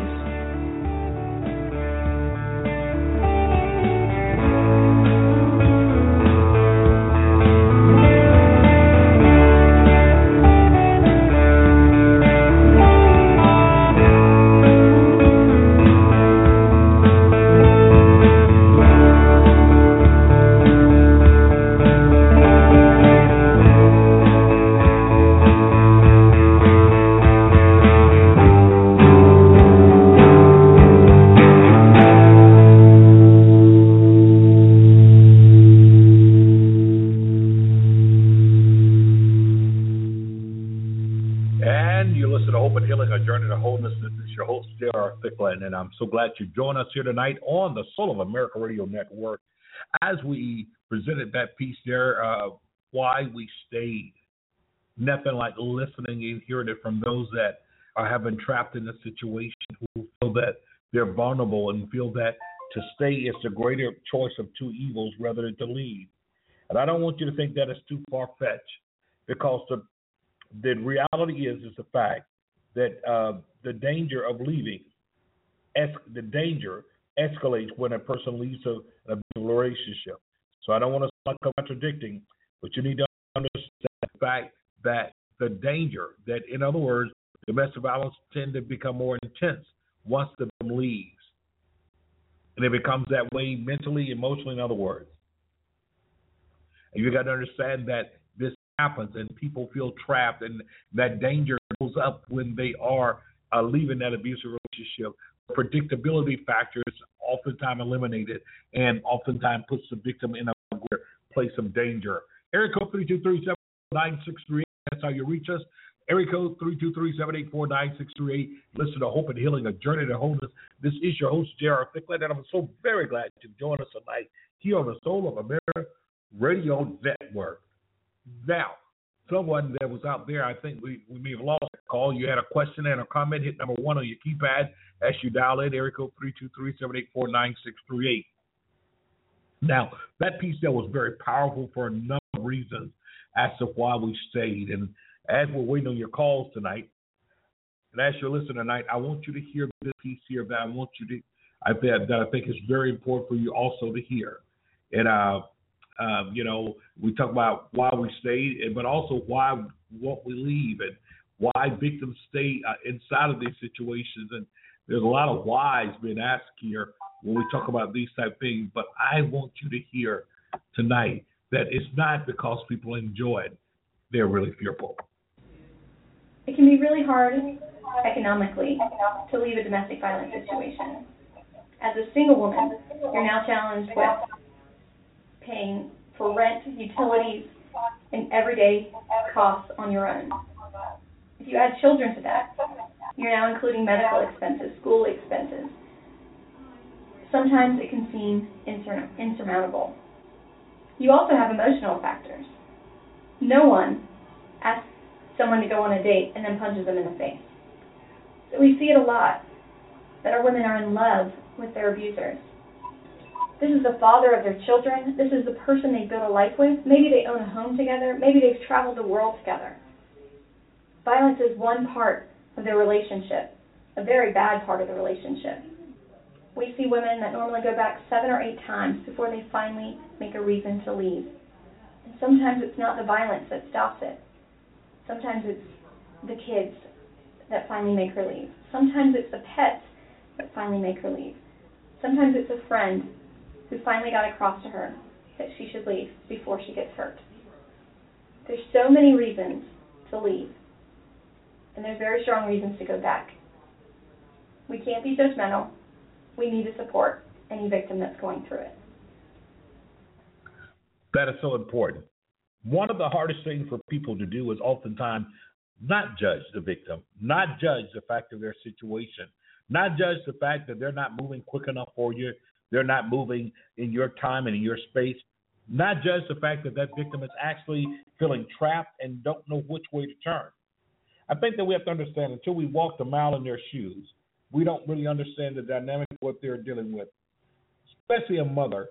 And I'm so glad you joined us here tonight on the Soul of America Radio Network as we presented that piece there, uh, Why We Stayed. Nothing like listening and hearing it from those that are have been trapped in a situation, who feel that they're vulnerable and feel that to stay is the greater choice of two evils rather than to leave. And I don't want you to think that is too far-fetched, because the the reality is is the fact that uh, the danger of leaving, es- the danger escalates when a person leaves a, an abusive relationship. So I don't want to sound like contradicting, but you need to understand the fact that the danger, that in other words, domestic violence tend to become more intense once the victim leaves. And it becomes that way mentally, emotionally, in other words. And you got to understand that this happens and people feel trapped, and that danger goes up when they are uh, leaving that abusive relationship. Predictability factors oftentimes eliminated and oftentimes puts the victim in a place of danger. Area code three two three, seven nine six three eight. That's how you reach us. Area code three two three, seven eight four, nine six three eight. Listen to Hope and Healing, a journey to wholeness. This is your host, J R. Thicklin, and I'm so very glad you joined us tonight here on the Soul of America Radio Network. Now, someone that was out there, I think we, we may have lost a call. You had a question and a comment. Hit number one on your keypad as you dial in, area code three two three, seven eight four, nine six three eight. Now, that piece there was very powerful for a number of reasons as to why we stayed. And as we're waiting on your calls tonight, and as you're listening tonight, I want you to hear this piece here that I want you to, I think, that I think is very important for you also to hear. And, uh, um, you know, we talk about why we stayed, but also why what we leave, and why victims stay uh, inside of these situations. And there's a lot of whys being asked here when we talk about these type of things. But I want you to hear tonight that it's not because people enjoy it. They're really fearful. It can be really hard economically to leave a domestic violence situation. As a single woman, you're now challenged with paying for rent, utilities, and everyday costs on your own. If you add children to that, you're now including medical expenses, school expenses. Sometimes it can seem insur- insurmountable. You also have emotional factors. No one asks someone to go on a date and then punches them in the face. So we see it a lot, that our women are in love with their abusers. This is the father of their children. This is the person they built a life with. Maybe they own a home together. Maybe they've traveled the world together. Violence is one part of their relationship, a very bad part of the relationship. We see women that normally go back seven or eight times before they finally make a reason to leave. And sometimes it's not the violence that stops it. Sometimes it's the kids that finally make her leave. Sometimes it's the pets that finally make her leave. Sometimes it's a friend who finally got across to her that she should leave before she gets hurt. There's so many reasons to leave, and there's very strong reasons to go back. We can't be judgmental. We need to support any victim that's going through it. That is so important. One of the hardest things for people to do is oftentimes not judge the victim, not judge the fact of their situation, not judge the fact that they're not moving quick enough for you, they're not moving in your time and in your space, not judge the fact that that victim is actually feeling trapped and don't know which way to turn. I think that we have to understand until we walk the mile in their shoes, we don't really understand the dynamic of what they're dealing with, especially a mother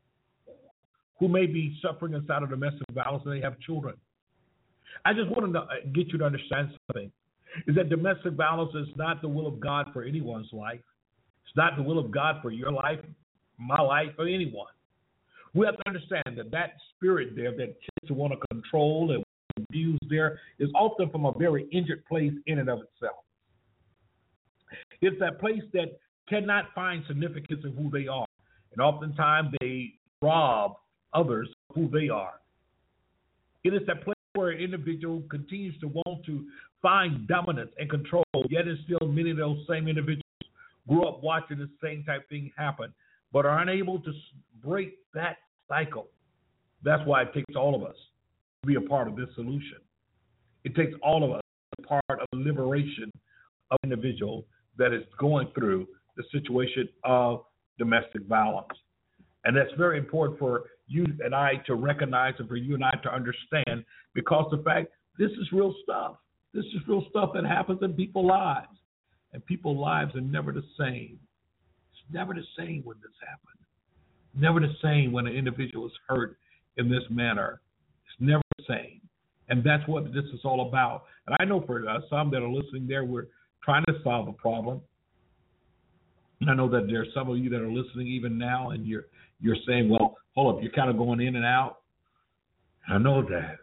who may be suffering inside of domestic violence and they have children. I just want to get you to understand something, is that domestic violence is not the will of God for anyone's life. It's not the will of God for your life, my life, or anyone. We have to understand that that spirit there that tends to want to control and abuse there is often from a very injured place in and of itself. It's that place that cannot find significance in who they are. And oftentimes they rob others of who they are. It is that place where an individual continues to want to find dominance and control, yet and still many of those same individuals grew up watching the same type thing happen, but are unable to break that cycle. That's why it takes all of us to be a part of this solution. It takes all of us to be a part of the liberation of an individual that is going through the situation of domestic violence. And that's very important for you and I to recognize and for you and I to understand, because the fact this is real stuff. This is real stuff that happens in people's lives. And people's lives are never the same. It's never the same when this happens. Never the same when an individual is hurt in this manner. It's never the same. And that's what this is all about. And I know for uh, some that are listening there, we're trying to solve a problem. And I know that there are some of you that are listening even now, and you're you're saying, well, hold up, you're kind of going in and out. I know that.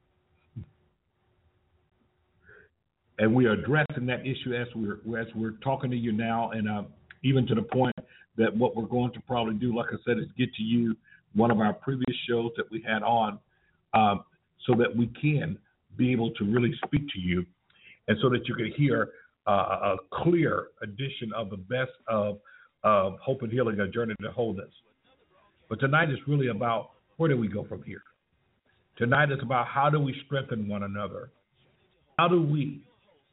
And we are addressing that issue as we're as we're talking to you now, and uh, even to the point that what we're going to probably do, like I said, is get to you one of our previous shows that we had on, um, so that we can be able to really speak to you, and so that you can hear uh, a clear edition of the best of, of Hope and Healing, A Journey to Wholeness. But tonight is really about where do we go from here. Tonight is about how do we strengthen one another. How do we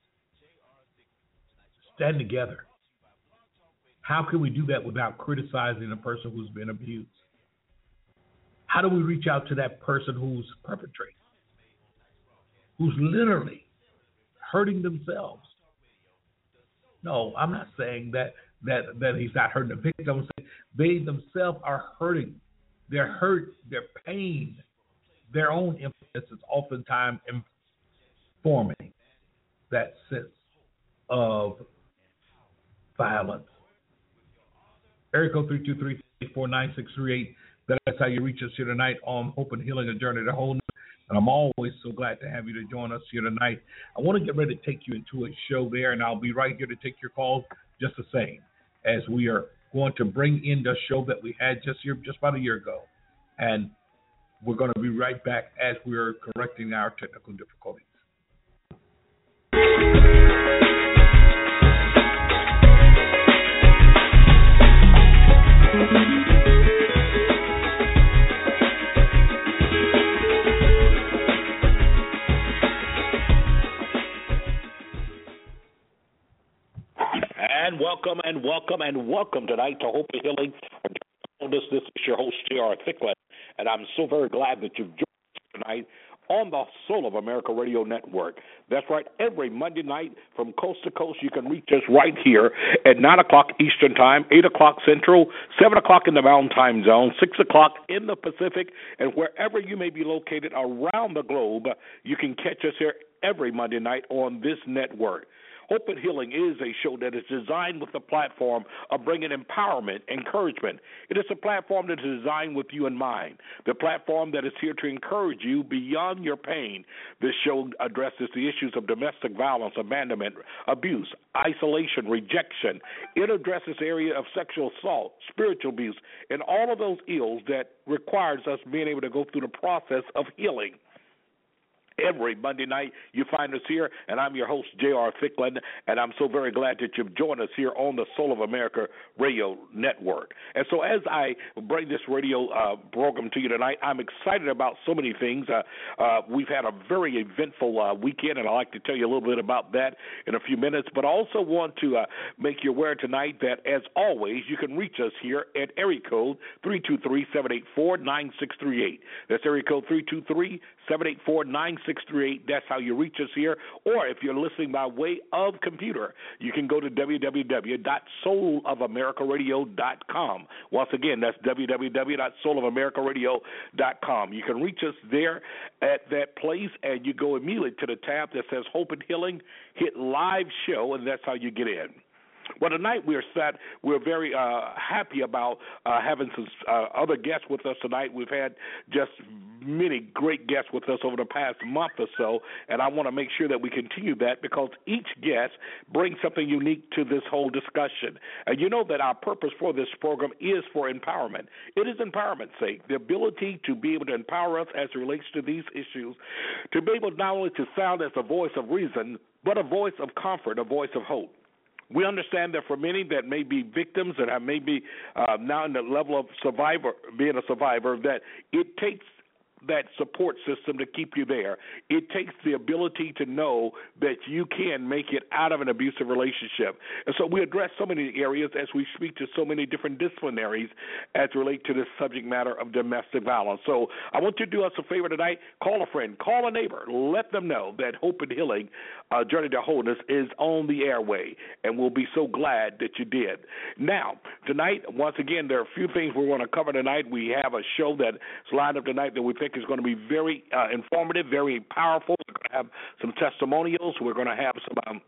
stand together? How can we do that without criticizing a person who's been abused? How do we reach out to that person who's perpetrating, who's literally hurting themselves? No, I'm not saying that that, that he's not hurting the victim. I'm saying they themselves are hurting. They're hurt, their pain, their own impotence is oftentimes informing that sense of violence. Area code three two three, four nine six three eight. That's how you reach us here tonight on Hope and Healing, A Journey to Wholeness. And I'm always so glad to have you to join us here tonight. I want to get ready to take you into a show there, and I'll be right here to take your calls just the same, as we are going to bring in the show that we had just here just about a year ago. And we're going to be right back as we're correcting our technical difficulties. And welcome and welcome and welcome tonight to Hope and Healing. This, this is your host, J R Thicklin, and I'm so very glad that you've joined us tonight on the Soul of America Radio Network. That's right, every Monday night from coast to coast, you can reach us right here at nine o'clock Eastern Time, eight o'clock Central, seven o'clock in the Mountain Time Zone, six o'clock in the Pacific, and wherever you may be located around the globe, you can catch us here every Monday night on this network. Hope and Healing is a show that is designed with the platform of bringing empowerment, encouragement. It is a platform that is designed with you in mind, the platform that is here to encourage you beyond your pain. This show addresses the issues of domestic violence, abandonment, abuse, isolation, rejection. It addresses the area of sexual assault, spiritual abuse, and all of those ills that requires us being able to go through the process of healing. Every Monday night, you find us here, and I'm your host, J R. Thicklin, and I'm so very glad that you've joined us here on the Soul of America Radio Network. And so as I bring this radio uh, program to you tonight, I'm excited about so many things. Uh, uh, we've had a very eventful uh, weekend, and I'd like to tell you a little bit about that in a few minutes, but I also want to uh, make you aware tonight that, as always, you can reach us here at area code three two three, seven eight four, nine six three eight. That's area code three two three, seven eight four, nine six three eight. That's how you reach us here. Or if you're listening by way of computer, you can go to w w w dot soul of america radio dot com. Once again, that's w w w dot soul of america radio dot com. You can reach us there at that place, and you go immediately to the tab that says Hope and Healing, hit Live Show, and that's how you get in. Well, tonight we're set. We're very uh, happy about uh, having some uh, other guests with us tonight. We've had just many great guests with us over the past month or so, and I want to make sure that we continue that because each guest brings something unique to this whole discussion. And you know that our purpose for this program is for empowerment. It is empowerment's sake, the ability to be able to empower us as it relates to these issues, to be able not only to sound as a voice of reason, but a voice of comfort, a voice of hope. We understand that for many that may be victims that have maybe uh, now in the level of survivor, being a survivor, that it takes that support system to keep you there. It takes the ability to know that you can make it out of an abusive relationship. And so we address so many areas as we speak to so many different disciplinaries as relate to this subject matter of domestic violence. So I want you to do us a favor tonight. Call a friend, call a neighbor, let them know that Hope and Healing, uh, Journey to Wholeness, is on the airway, and we'll be so glad that you did. Now, tonight, once again, there are a few things we want to cover tonight. We have a show that's lined up tonight that we think is going to be very uh, informative, very powerful. We're going to have some testimonials. We're going to have some um,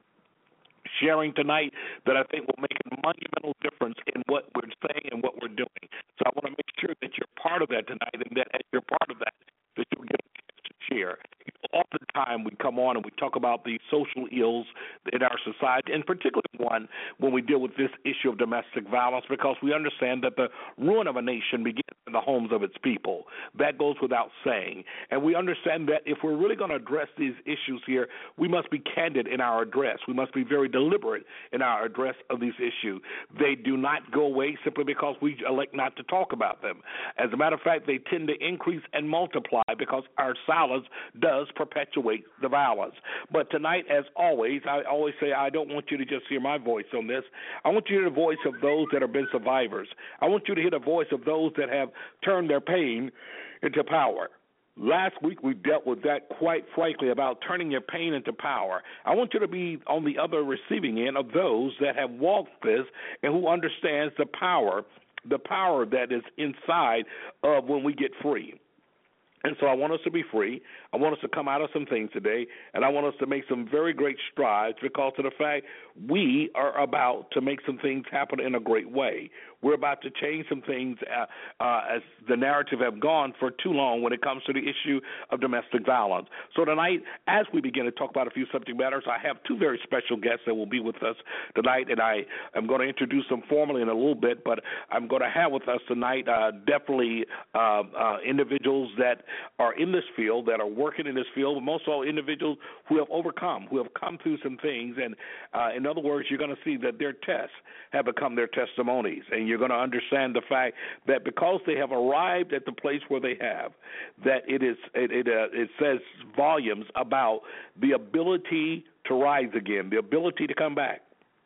sharing tonight that I think will make a monumental difference in what we're saying and what we're doing. So I want to make sure that you're part of that tonight, and that as you're part of that, that you'll get a chance to share. Oftentimes we come on and we talk about the social ills in our society, and particularly one when we deal with this issue of domestic violence, because we understand that the ruin of a nation begins in the homes of its people. That goes without saying. And we understand that if we're really going to address these issues here, we must be candid in our address. We must be very deliberate in our address of these issues. They do not go away simply because we elect not to talk about them. As a matter of fact, they tend to increase and multiply because our silence does perpetuate the violence. But tonight, as always, I always say I don't want you to just hear my voice on this. I want you to hear the voice of those that have been survivors. I want you to hear the voice of those that have turned their pain into power. Last week we dealt with that quite frankly about turning your pain into power. I want you to be on the other receiving end of those that have walked this and who understands the power, the power that is inside of when we get free. And so I want us to be free. I want us to come out of some things today, and I want us to make some very great strides because of the fact we are about to make some things happen in a great way. We're about to change some things uh, uh, as the narrative have gone for too long when it comes to the issue of domestic violence. So tonight, as we begin to talk about a few subject matters, I have two very special guests that will be with us tonight, and I am going to introduce them formally in a little bit, but I'm going to have with us tonight uh, definitely uh, uh, individuals that are in this field, that are working in this field, but most of all individuals who have overcome, who have come through some things. And uh, in other words, you're going to see that their tests have become their testimonies. And you're going to understand the fact that because they have arrived at the place where they have, that it is it it, uh, it says volumes about the ability to rise again, the ability to come back,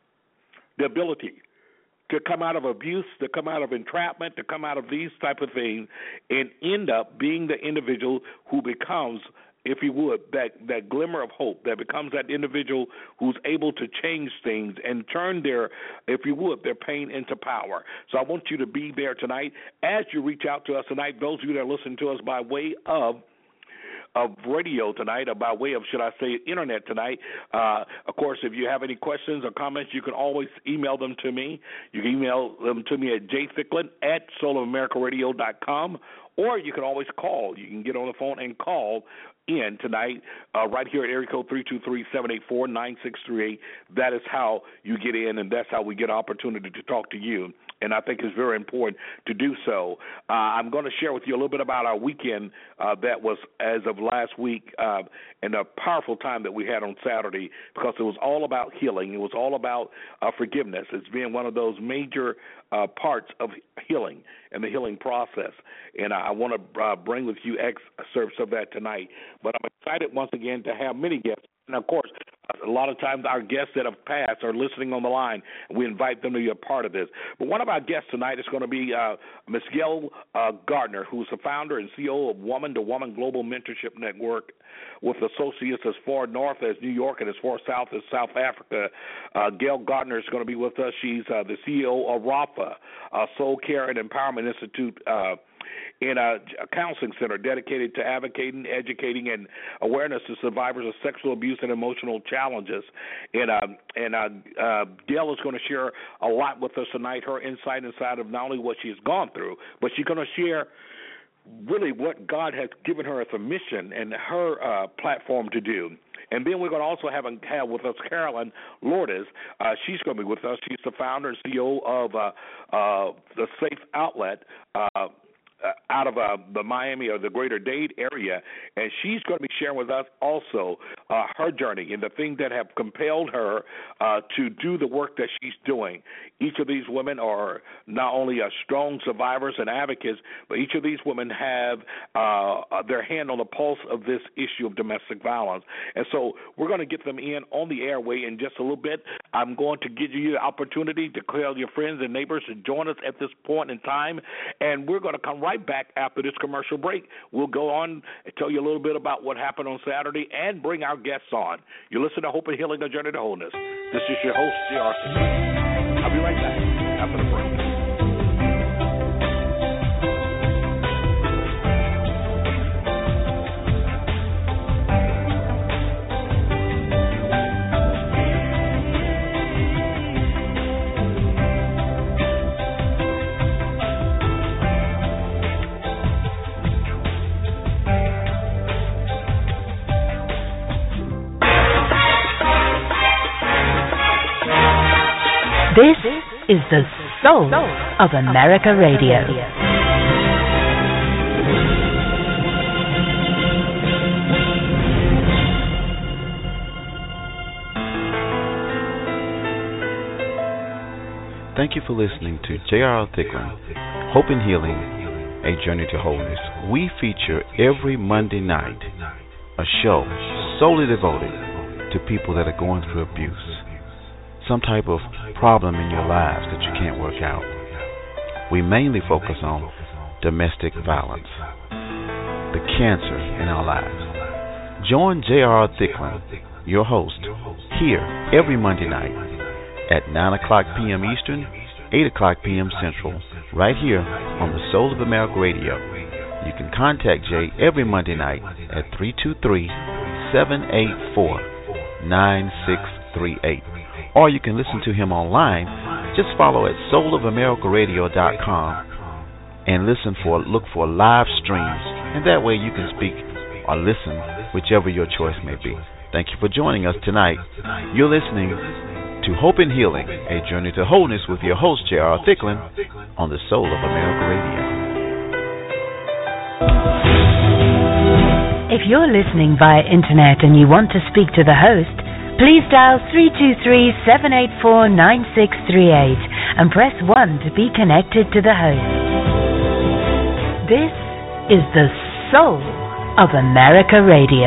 the ability to come out of abuse, to come out of entrapment, to come out of these type of things, and end up being the individual who becomes, if you would, that, that glimmer of hope, that becomes that individual who's able to change things and turn their, if you would, their pain into power. So I want you to be there tonight. As you reach out to us tonight, those of you that are listening to us by way of of radio tonight, or by way of, should I say, internet tonight. Uh, of course, if you have any questions or comments, you can always email them to me. You can email them to me at jthicklin at soul of america radio dot com, or you can always call. You can get on the phone and call in tonight uh, right here at area code three two three, seven eight four, nine six three eight. That is how you get in, and that's how we get an opportunity to talk to you. And I think it's very important to do so. Uh, I'm going to share with you a little bit about our weekend uh, that was as of last week uh, and a powerful time that we had on Saturday, because it was all about healing. It was all about uh, forgiveness. It's been one of those major uh, parts of healing and the healing process. And I, I want to uh, bring with you excerpts of that tonight. But I'm excited once again to have many guests. And, of course, a lot of times our guests that have passed are listening on the line, and we invite them to be a part of this. But one of our guests tonight is going to be uh, Miz Gail uh, Gardner, who's the founder and C E O of Woman to Woman Global Mentorship Network, with associates as far north as New York and as far south as South Africa. Uh, Gail Gardner is going to be with us. She's uh, the C E O of RAFA, uh, Soul Care and Empowerment Institute, uh, in a, a counseling center dedicated to advocating, educating, and awareness to survivors of sexual abuse and emotional challenges. And uh, and uh, uh, Gail is going to share a lot with us tonight, her insight inside of not only what she's gone through, but she's going to share really what God has given her as a mission and her uh, platform to do. And then we're going to also have, have with us Carolyn Lourdes. Uh, she's going to be with us. She's the founder and C E O of uh, uh, the Safe Outlet, uh, out of uh, the Miami or the greater Dade area, and she's going to be sharing with us also uh, her journey and the things that have compelled her uh, to do the work that she's doing. Each of these women are not only uh, strong survivors and advocates, but each of these women have uh, their hand on the pulse of this issue of domestic violence. And so we're going to get them in on the airway in just a little bit. I'm going to give you the opportunity to tell your friends and neighbors to join us at this point in time, and we're going to come right back after this commercial break. We'll go on and tell you a little bit about what happened on Saturday and bring our guests on. You listen to Hope and Healing, A Journey to Wholeness. This is your host, J R I'll be right back after the break. This is the Soul of America Radio. Thank you for listening to J R Thicklin, Hope and Healing, A Journey to Wholeness. We feature every Monday night a show solely devoted to people that are going through abuse, some type of problem in your lives that you can't work out. We mainly focus on domestic violence, the cancer in our lives. Join J R Thicklin, your host, here every Monday night at nine o'clock p.m. Eastern, eight o'clock p.m. Central, right here on the Soul of America Radio. You can contact Jay every Monday night at three two three, seven eight four, nine six three eight. Or you can listen to him online. Just follow at soul of america radio dot com and listen for look for live streams, and that way you can speak or listen, whichever your choice may be. Thank you for joining us tonight. You're listening to Hope and Healing, A Journey to Wholeness with your host, J R Thicklin, on the Soul of America Radio. If you're listening via internet and you want to speak to the host, please dial three two three, seven eight four, nine six three eight and press one to be connected to the host. This is the Soul of America Radio.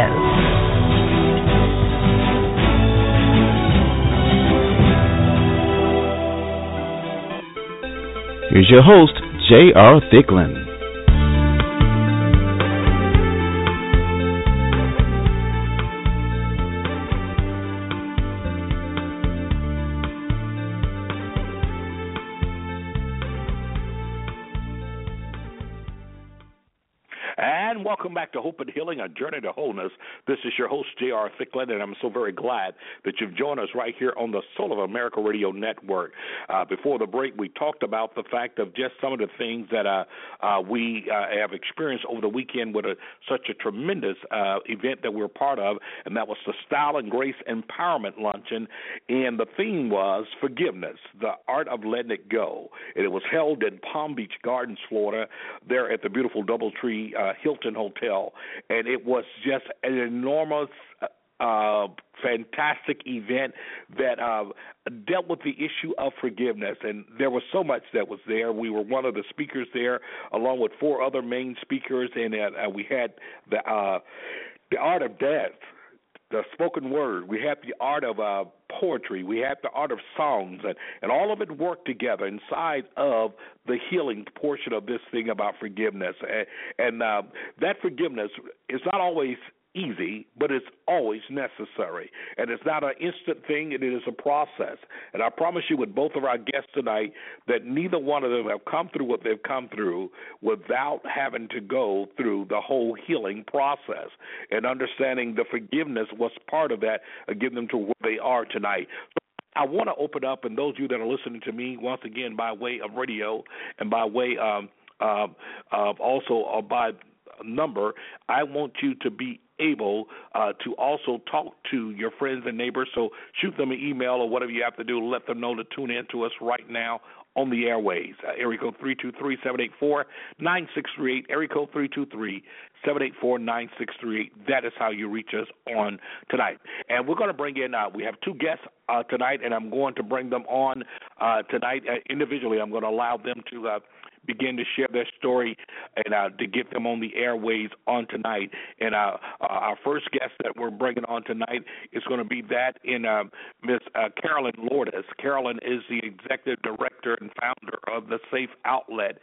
Here's your host, J R Thicklin. And welcome back to Hope and Healing, a journey to wholeness. This is your host, J R. Thicklin, and I'm so very glad that you've joined us right here on the Soul of America Radio Network. Uh, before the break, we talked about the fact of just some of the things that uh, uh, we uh, have experienced over the weekend with a, such a tremendous uh, event that we're part of, and that was the Style and Grace Empowerment Luncheon. And the theme was forgiveness, the art of letting it go. And it was held in Palm Beach Gardens, Florida, there at the beautiful Doubletree uh, Hilton Hotel. And it was just an enormous Uh, fantastic event that uh, dealt with the issue of forgiveness, and there was so much that was there. We were one of the speakers there, along with four other main speakers, and uh, we had the uh, the art of death, the spoken word. We had the art of uh, poetry. We had the art of songs, and, and all of it worked together inside of the healing portion of this thing about forgiveness. And, and uh, that forgiveness is not always easy, but it's always necessary. And it's not an instant thing, it is a process. And I promise you with both of our guests tonight that neither one of them have come through what they've come through without having to go through the whole healing process. And understanding the forgiveness was part of that, uh, getting them to where they are tonight. I want to open up, and those of you that are listening to me, once again, by way of radio and by way um, uh, of also uh, by number, I want you to be able uh, to also talk to your friends and neighbors. So shoot them an email or whatever you have to do to let them know to tune in to us right now on the airways. Uh, area code three two three, seven eight four, nine six three eight. Area code three two three, seven eight four, nine six three eight. That is how you reach us on tonight. And we're going to bring in, uh, we have two guests uh, tonight, and I'm going to bring them on uh, tonight uh, individually. I'm going to allow them to uh, begin to share their story and uh, to get them on the airways on tonight. And uh, uh, our first guest that we're bringing on tonight is going to be that in uh, Miss uh, Carolyn Lourdes. Carolyn is the executive director and founder of the Safe Outlet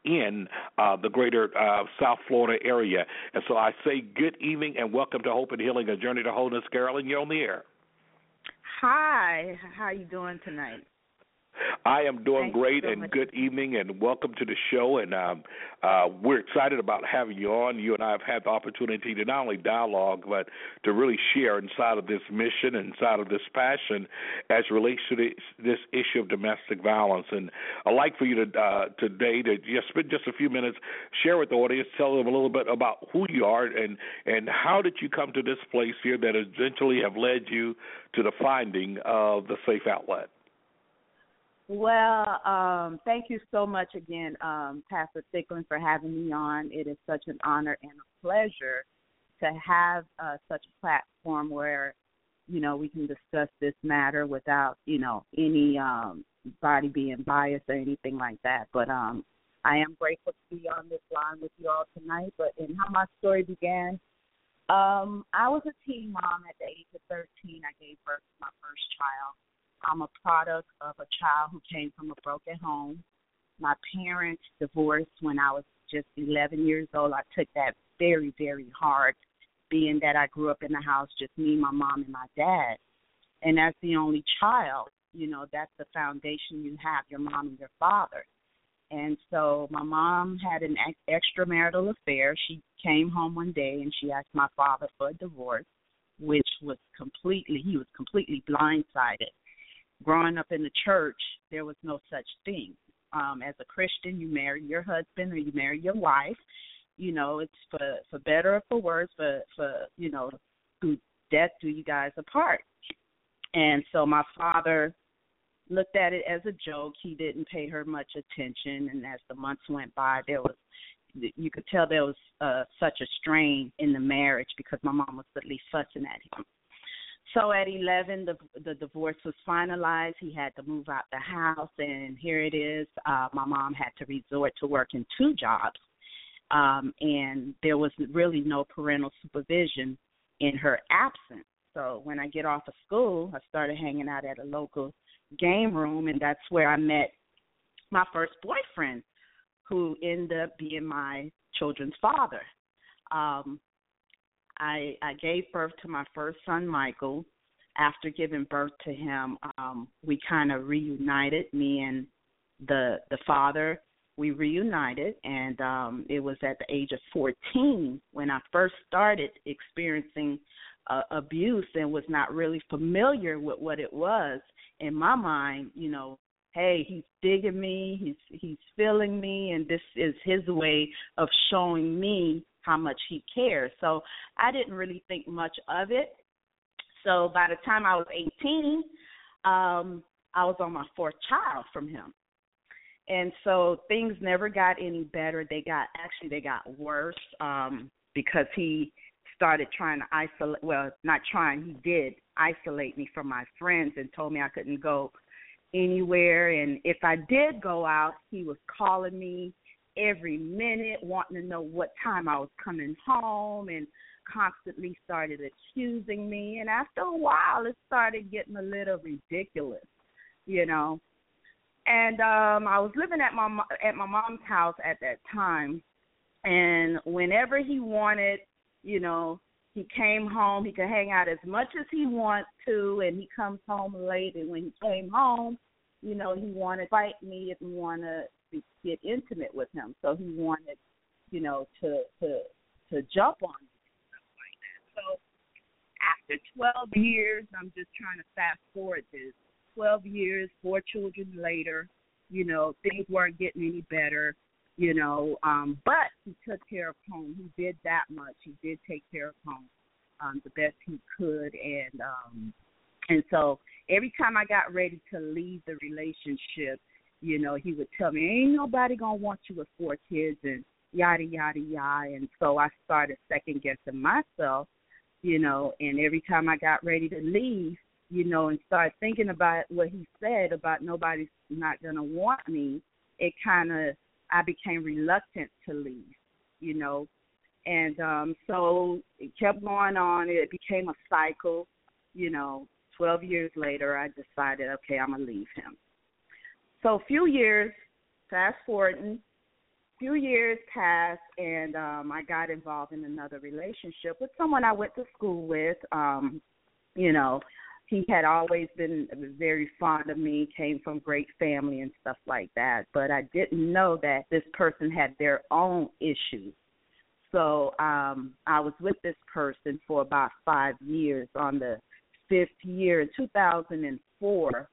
in uh, the greater uh, South Florida area. And so I say good evening and welcome to Hope and Healing, a journey to wholeness. Carolyn, you're on the air. Hi. How are you doing tonight? I am doing Thank great, so and much. Good evening, and welcome to the show. And um, uh, we're excited about having you on. You and I have had the opportunity to not only dialogue, but to really share inside of this mission, inside of this passion, as it relates to this, this issue of domestic violence. And I'd like for you to uh, today to just spend just a few minutes, share with the audience, tell them a little bit about who you are, and and how did you come to this place here that eventually have led you to the finding of the Safe Outlet. Well, um, thank you so much again, um, Pastor Thicklin, for having me on. It is such an honor and a pleasure to have uh, such a platform where, you know, we can discuss this matter without, you know, any um, body being biased or anything like that. But um, I am grateful to be on this line with you all tonight. But in how my story began, um, I was a teen mom at the age of thirteen. I gave birth to my first child. I'm a product of a child who came from a broken home. My parents divorced when I was just eleven years old. I took that very, very hard, being that I grew up in the house, just me, my mom, and my dad. And as the only child, you know, that's the foundation you have, your mom and your father. And so my mom had an extramarital affair. She came home one day and she asked my father for a divorce, which was completely, he was completely blindsided. Growing up in the church, there was no such thing. Um, as a Christian, you marry your husband or you marry your wife. You know, it's for, for better or for worse, for, for, you know, through death do you guys apart. And so my father looked at it as a joke. He didn't pay her much attention. And as the months went by, there was, you could tell there was uh, such a strain in the marriage because my mom was at least fussing at him. So at eleven, the the divorce was finalized. He had to move out the house, and here it is. Uh, my mom had to resort to working two jobs, um, and there was really no parental supervision in her absence. So when I get off of school, I started hanging out at a local game room, and that's where I met my first boyfriend, who ended up being my children's father. Um, I, I gave birth to my first son, Michael. After giving birth to him, um, we kind of reunited, me and the the father. we reunited, and um, it was at the age of fourteen when I first started experiencing uh, abuse and was not really familiar with what it was. In my mind, you know, hey, he's digging me, he's he's feeling me, and this is his way of showing me how much he cares. So I didn't really think much of it. So by the time I was eighteen, um, I was on my fourth child from him. And so things never got any better. They got, actually they got worse um, because he started trying to isolate, well, not trying, he did isolate me from my friends and told me I couldn't go anywhere. And if I did go out, he was calling me every minute, wanting to know what time I was coming home, and constantly started accusing me. And after a while, it started getting a little ridiculous, you know. And um, I was living at my at my mom's house at that time, and whenever he wanted, you know, he came home. He could hang out as much as he wants to, and he comes home late. And when he came home, you know, he wanted to fight me and want to get intimate with him. So he wanted, you know, to to to jump on me and stuff like that. So after twelve years, I'm just trying to fast forward this. twelve years, four children later, you know, things weren't getting any better, you know, um, but he took care of home. He did that much. He did take care of home um, the best he could. And um, and so every time I got ready to leave the relationship, you know, he would tell me, ain't nobody going to want you with four kids and yada, yada, yada. And so I started second-guessing myself, you know, and every time I got ready to leave, you know, and start thinking about what he said about nobody's not going to want me, it kind of, I became reluctant to leave, you know. And um, so it kept going on. It became a cycle, you know. twelve years later, I decided, okay, I'm going to leave him. So a few years, fast forwarding, a few years passed, and um, I got involved in another relationship with someone I went to school with, um, you know. He had always been very fond of me, came from great family and stuff like that. But I didn't know that this person had their own issues. So um, I was with this person for about five years. On the fifth year, in two thousand four,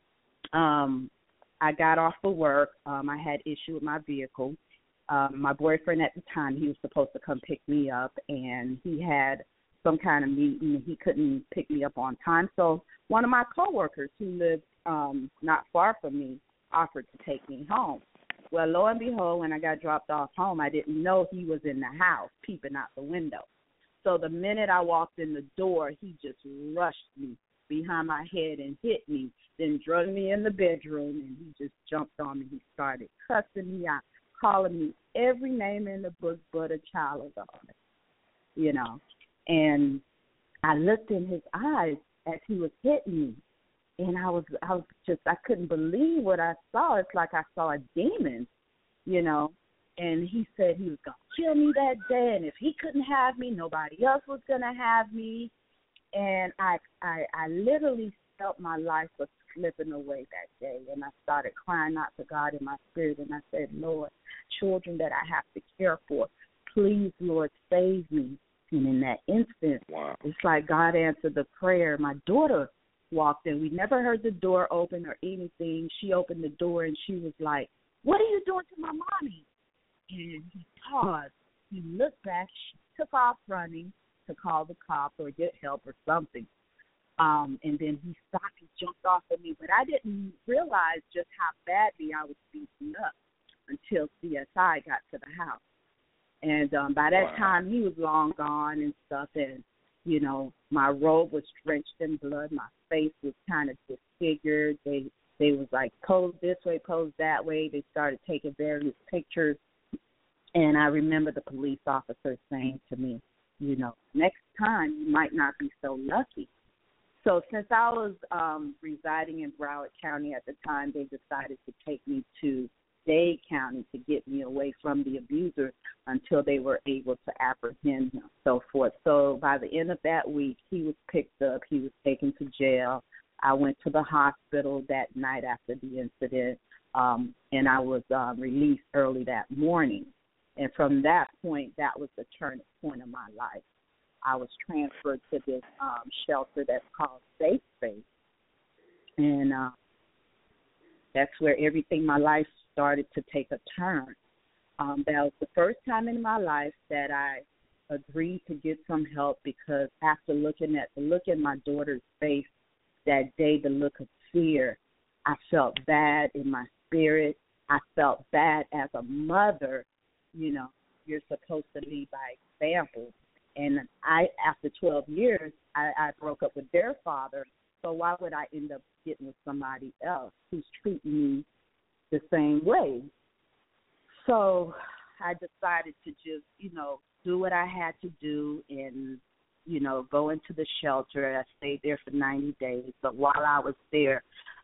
um, I got off of work. Um, I had issue with my vehicle. Um, my boyfriend at the time, he was supposed to come pick me up, and he had some kind of meeting. He couldn't pick me up on time. So one of my coworkers who lived um, not far from me offered to take me home. Well, lo and behold, when I got dropped off home, I didn't know he was in the house peeping out the window. So the minute I walked in the door, he just rushed me behind my head and hit me, then drug me in the bedroom, and he just jumped on me. He started cussing me out, calling me every name in the book but a child of God, you know. And I looked in his eyes as he was hitting me, and I was, I was just, I couldn't believe what I saw. It's like I saw a demon, you know. And he said he was going to kill me that day, and if he couldn't have me, nobody else was going to have me. And I, I, I literally felt my life was slipping away that day, and I started crying out to God in my spirit, and I said, Lord, children that I have to care for, please, Lord, save me. And in that instant, wow. It's like God answered the prayer. My daughter walked in. We never heard the door open or anything. She opened the door, and she was like, what are you doing to my mommy? And he paused. He looked back. She took off running to call the cops or get help or something. Um, and then he stopped. He jumped off of me. But I didn't realize just how badly I was beaten up until C S I got to the house. And um, by that wow. time, he was long gone and stuff. And, you know, my robe was drenched in blood. My face was kind of disfigured. They they was like, pose this way, pose that way. They started taking various pictures. And I remember the police officer saying to me, you know, next time you might not be so lucky. So since I was um, residing in Broward County at the time, they decided to take me to Dade County to get me away from the abuser until they were able to apprehend him and so forth. So by the end of that week, he was picked up. He was taken to jail. I went to the hospital that night after the incident. um, and I was uh, released early that morning. And from that point, that was the turning point of my life. I was transferred to this um, shelter that's called Safe Space, and uh, that's where everything in my life started to take a turn. Um, that was the first time in my life that I agreed to get some help, because after looking at the look in my daughter's face that day, the look of fear, I felt bad in my spirit. I felt bad as a mother. You know, you're supposed to lead by example. And I, after twelve years, I, I broke up with their father. So why would I end up getting with somebody else who's treating me the same way? So I decided to just, you know, do what I had to do and, you know, go into the shelter. I stayed there for ninety days. But while I was there,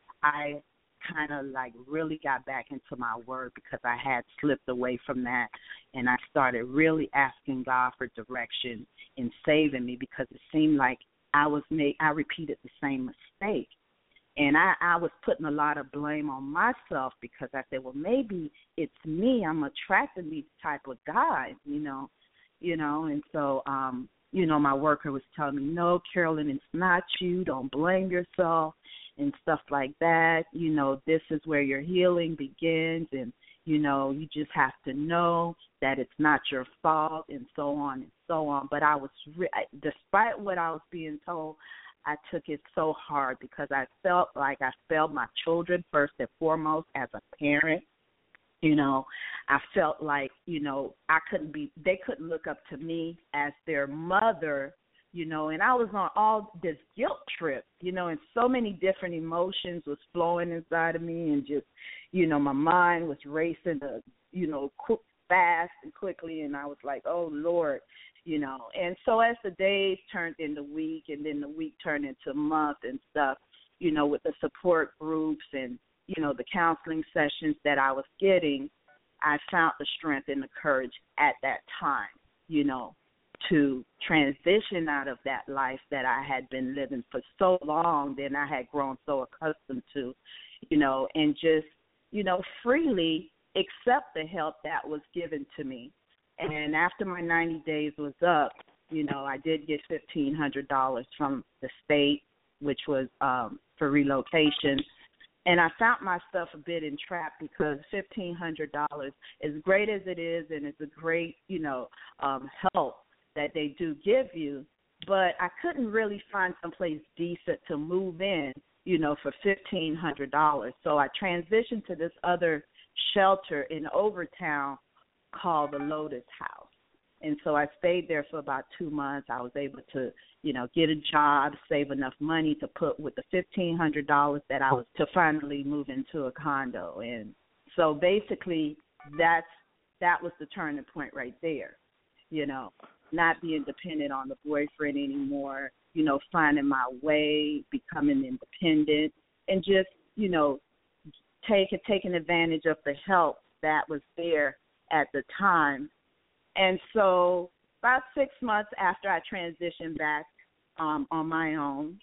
I kind of like really got back into my word, because I had slipped away from that, and I started really asking God for direction in saving me, because it seemed like I was made, I repeated the same mistake. And I, I was putting a lot of blame on myself, because I said, well, maybe it's me. I'm attracting these type of guys, you know, you know. And so, um, you know, my worker was telling me, no, Carolyn, it's not you. Don't blame yourself and stuff like that. You know, this is where your healing begins, and, you know, you just have to know that it's not your fault, and so on and so on. But I was, re- despite what I was being told, I took it so hard, because I felt like I failed my children first and foremost as a parent. You know, I felt like, you know, I couldn't be, they couldn't look up to me as their mother, you know, and I was on all this guilt trip, you know, and so many different emotions was flowing inside of me, and just, you know, my mind was racing, to, you know, quick, fast and quickly, and I was like, oh, Lord, you know. And so as the days turned into week, and then the week turned into a month and stuff, you know, with the support groups and, you know, the counseling sessions that I was getting, I found the strength and the courage at that time, you know, to transition out of that life that I had been living for so long, then I had grown so accustomed to, you know, and just, you know, freely accept the help that was given to me. And after my ninety days was up, you know, I did get fifteen hundred dollars from the state, which was um, for relocation. And I found myself a bit entrapped, because fifteen hundred dollars, as great as it is, and it's a great, you know, um, help that they do give you, but I couldn't really find someplace decent to move in, you know, for fifteen hundred dollars. So I transitioned to this other shelter in Overtown called the Lotus House. And so I stayed there for about two months. I was able to, you know, get a job, save enough money to put with the fifteen hundred dollars that I was to finally move into a condo. And so basically that's that was the turning point right there, you know, not being dependent on the boyfriend anymore, you know, finding my way, becoming independent, and just, you know, take, taking advantage of the help that was there at the time. And so about six months after I transitioned back um, on my own,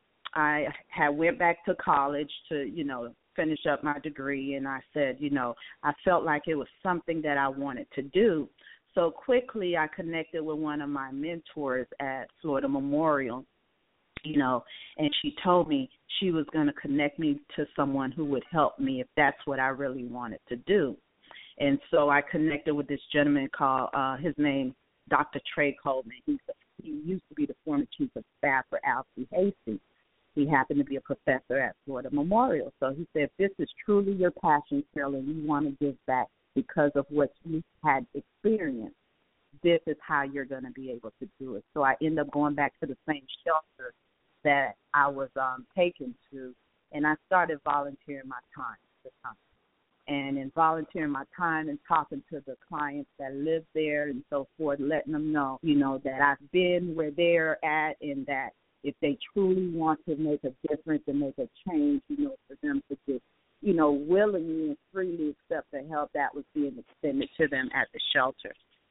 I had went back to college to, you know, finish up my degree. And I said, you know, I felt like it was something that I wanted to do. So quickly I connected with one of my mentors at Florida Memorial, you know, and she told me she was going to connect me to someone who would help me if that's what I really wanted to do. And so I connected with this gentleman called, uh, his name, Doctor Trey Coleman. He's a, he used to be the former chief of staff for Alcee Hasty. He happened to be a professor at Florida Memorial. So he said, if this is truly your passion, Carolyn, you want to give back because of what you had experienced, this is how you're going to be able to do it. So I ended up going back to the same shelter that I was um, taken to, and I started volunteering my time at the time. And in volunteering my time and talking to the clients that live there and so forth, letting them know, you know, that I've been where they're at, and that if they truly want to make a difference and make a change, you know, for them to just, you know, willingly and freely accept the help that was being extended to them at the shelter.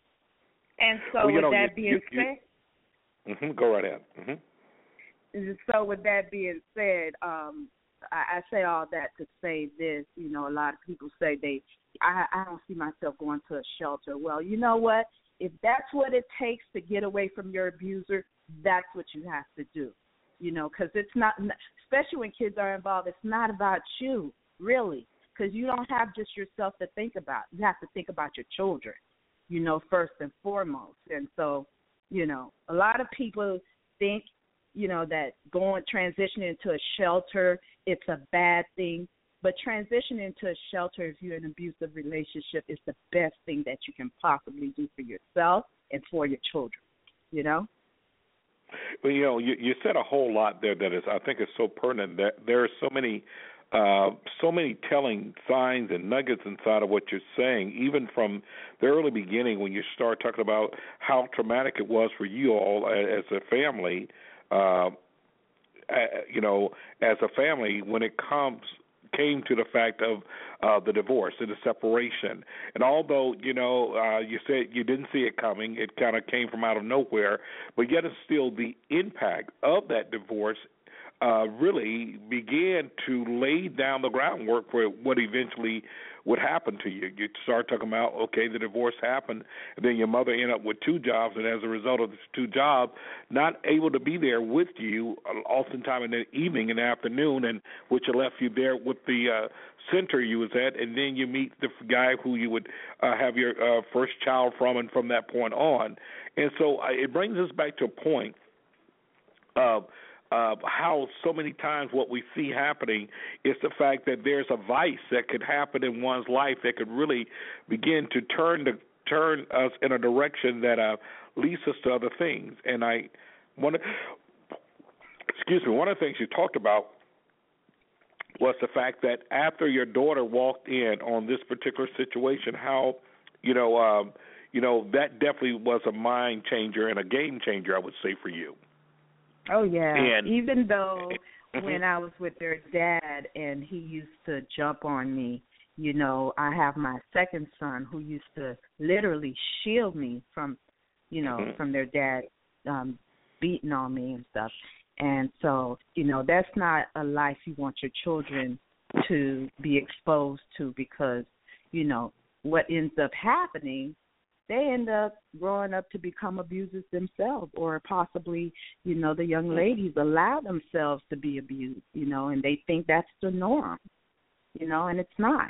And so well, you with know, that you, being you, said, you, mm-hmm, go right ahead. Mm-hmm. So with that being said, um, I, I say all that to say this. You know, a lot of people say they, I, I don't see myself going to a shelter. Well, you know what? If that's what it takes to get away from your abuser, that's what you have to do. You know, because it's not, especially when kids are involved, it's not about you, really, because you don't have just yourself to think about. You have to think about your children, you know, first and foremost. And so, you know, a lot of people think, you know, that going, transitioning into a shelter, it's a bad thing. But transitioning into a shelter, if you're in an abusive relationship, is the best thing that you can possibly do for yourself and for your children, you know? Well, you know, you, you said a whole lot there that is, I think, is so pertinent. That there are so many, uh, so many telling signs and nuggets inside of what you're saying, even from the early beginning when you start talking about how traumatic it was for you all as a family. Uh, you know, as a family, when it comes came to the fact of uh, the divorce and the separation. And although, you know, uh, you said you didn't see it coming, it kind of came from out of nowhere, but yet it's still the impact of that divorce uh, really began to lay down the groundwork for what eventually would happen to you. You start talking about, okay, the divorce happened, and then your mother ended up with two jobs, and as a result of the two jobs, not able to be there with you, oftentimes in the evening and afternoon, and which left you there with the uh, center you was at, and then you meet the guy who you would uh, have your uh, first child from, and from that point on. And so uh, it brings us back to a point of Uh, how so many times what we see happening is the fact that there's a vice that could happen in one's life that could really begin to turn the, turn us in a direction that uh, leads us to other things. And I want to, excuse me, one of the things you talked about was the fact that after your daughter walked in on this particular situation, how, you know, um, you know, that definitely was a mind changer and a game changer, I would say, for you. Oh, yeah. And, even though mm-hmm. when I was with their dad and he used to jump on me, you know, I have my second son who used to literally shield me from, you know, mm-hmm. from their dad um, beating on me and stuff. And so, you know, that's not a life you want your children to be exposed to because, you know, what ends up happening, they end up growing up to become abusers themselves, or possibly, you know, the young ladies allow themselves to be abused, you know, and they think that's the norm, you know, and it's not.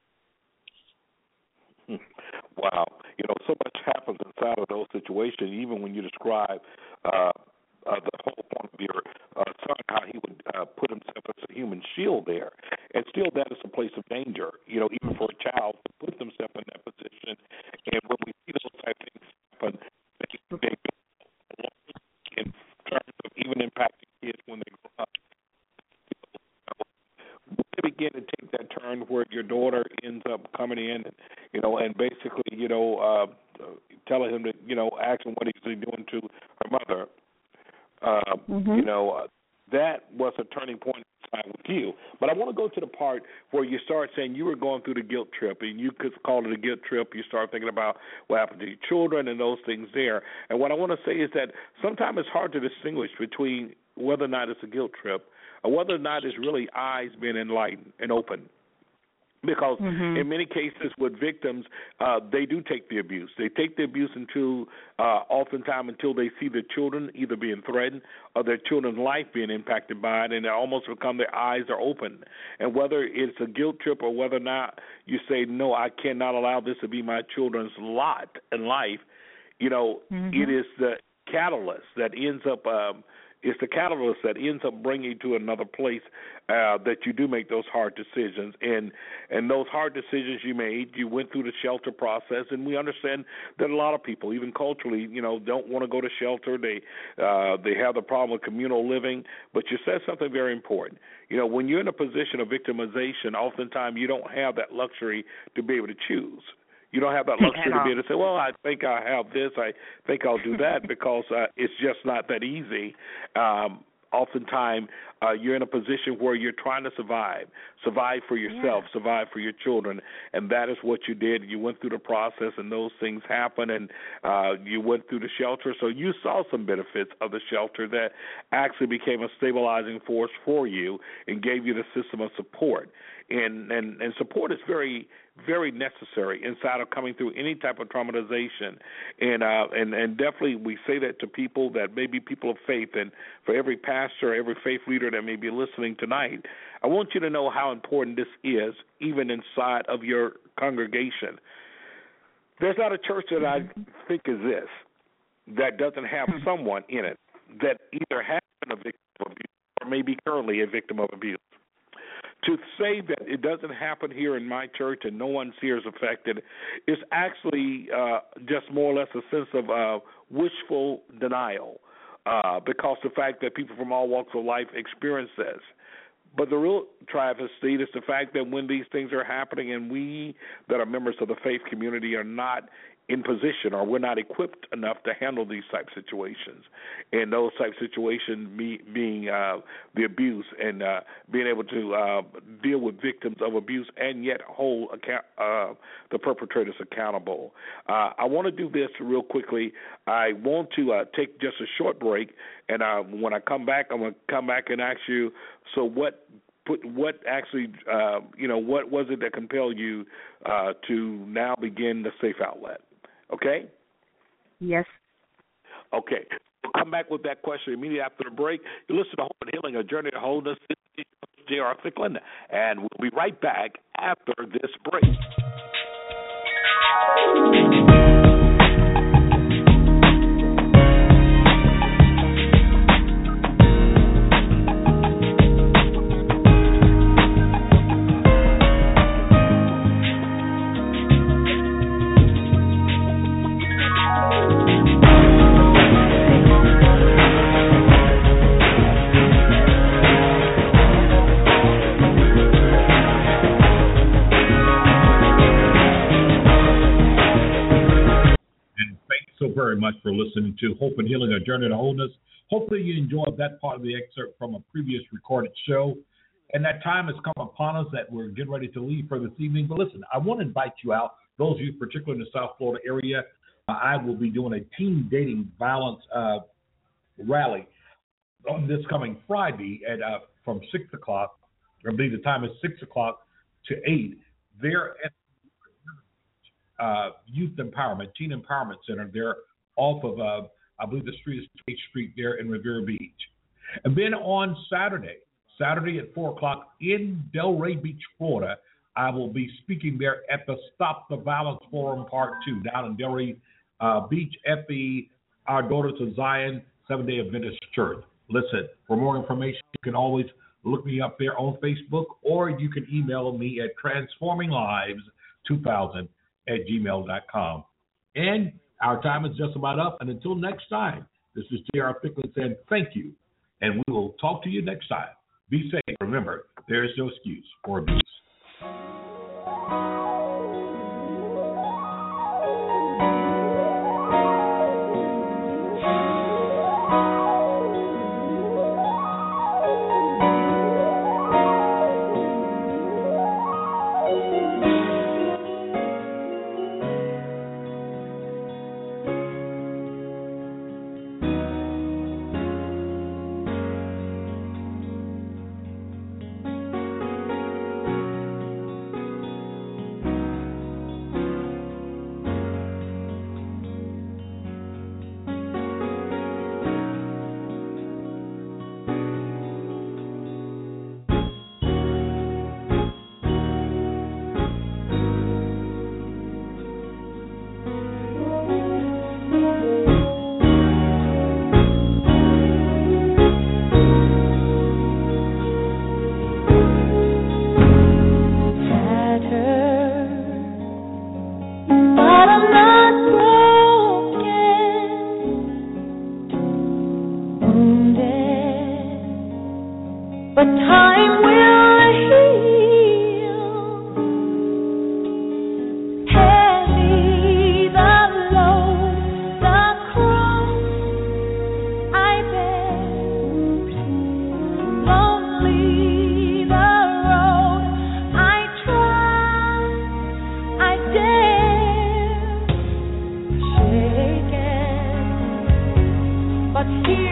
Wow. You know, so much happens inside of those situations, even when you describe uh, uh, the whole point of your uh, son, how he would uh, put himself as a human shield there. And still that is a place of danger, you know, even for a child to put themselves in that position. And when we see those type of things happen, they, they in terms of even impacting kids when they grow up, they begin to take that turn where your daughter ends up coming in, and, you know, and basically, you know, uh, telling him to, you know, ask him what he's doing to her mother. Uh, mm-hmm. You know, uh, that was a turning point with you. But I want to go to the part where you start saying you were going through the guilt trip, and you could call it a guilt trip. You start thinking about what happened to your children and those things there. And what I want to say is that sometimes it's hard to distinguish between whether or not it's a guilt trip or whether or not it's really eyes being enlightened and open. Because mm-hmm. in many cases with victims, uh, they do take the abuse. They take the abuse until, uh, oftentimes until they see their children either being threatened or their children's life being impacted by it, and they almost become their eyes are open. And whether it's a guilt trip or whether or not you say, no, I cannot allow this to be my children's lot in life, you know, mm-hmm. it is the catalyst that ends up um, It's the catalyst that ends up bringing you to another place uh, that you do make those hard decisions. And and those hard decisions you made, you went through the shelter process, and we understand that a lot of people, even culturally, you know, don't want to go to shelter. They uh, they have the problem with communal living. But you said something very important. You know, when you're in a position of victimization, oftentimes you don't have that luxury to be able to choose. You don't have that luxury to be able to say, well, I think I have this, I think I'll do that, because uh, it's just not that easy. Um, oftentimes uh, you're in a position where you're trying to survive, survive for yourself, yeah. survive for your children, and that is what you did. You went through the process, and those things happened, and uh, you went through the shelter, so you saw some benefits of the shelter that actually became a stabilizing force for you and gave you the system of support. And, and, and support is very, very necessary inside of coming through any type of traumatization. And, uh, and, and definitely we say that to people that may be people of faith. And for every pastor, every faith leader that may be listening tonight, I want you to know how important this is, even inside of your congregation. There's not a church that I think exists that doesn't have someone in it that either has been a victim of abuse or may be currently a victim of abuse. To say that it doesn't happen here in my church and no one's here is affected is actually uh, just more or less a sense of uh, wishful denial uh, because the fact that people from all walks of life experience this. But the real travesty is the fact that when these things are happening and we that are members of the faith community are not in position or we're not equipped enough to handle these type situations, and those type situations be, being uh, the abuse and uh, being able to uh, deal with victims of abuse and yet hold account, uh, the perpetrators accountable. Uh, I want to do this real quickly. I want to uh, take just a short break, and uh, when I come back, I'm going to come back and ask you, so what Put what actually, uh, you know, what was it that compelled you uh, to now begin the Safe Outlet? Okay? Yes. Okay. We'll come back with that question immediately after the break. You listen to Hope and Healing, A Journey to Wholeness. This is J R. Thicklin, and we'll be right back after this break. Very much for listening to Hope and Healing, A Journey to Wholeness. Hopefully you enjoyed that part of the excerpt from a previous recorded show. And that time has come upon us that we're getting ready to leave for this evening. But listen, I want to invite you out, those of you particularly in the South Florida area. Uh, I will be doing a teen dating violence uh, rally on this coming Friday at uh, from six o'clock. I believe the time is six o'clock to eight. There at Uh, Youth Empowerment, Teen Empowerment Center there off of, uh, I believe the street is State Street there in Revere Beach. And then on Saturday, Saturday at four o'clock in Delray Beach, Florida, I will be speaking there at the Stop the Violence Forum Part two down in Delray uh, Beach at the Our Daughters of Zion Seventh-day Adventist Church. Listen, for more information, you can always look me up there on Facebook, or you can email me at transforming lives two thousand at gmail dot com. And our time is just about up. And until next time, this is J R. Thicklin saying thank you. And we will talk to you next time. Be safe. Remember, there is no excuse for abuse. here.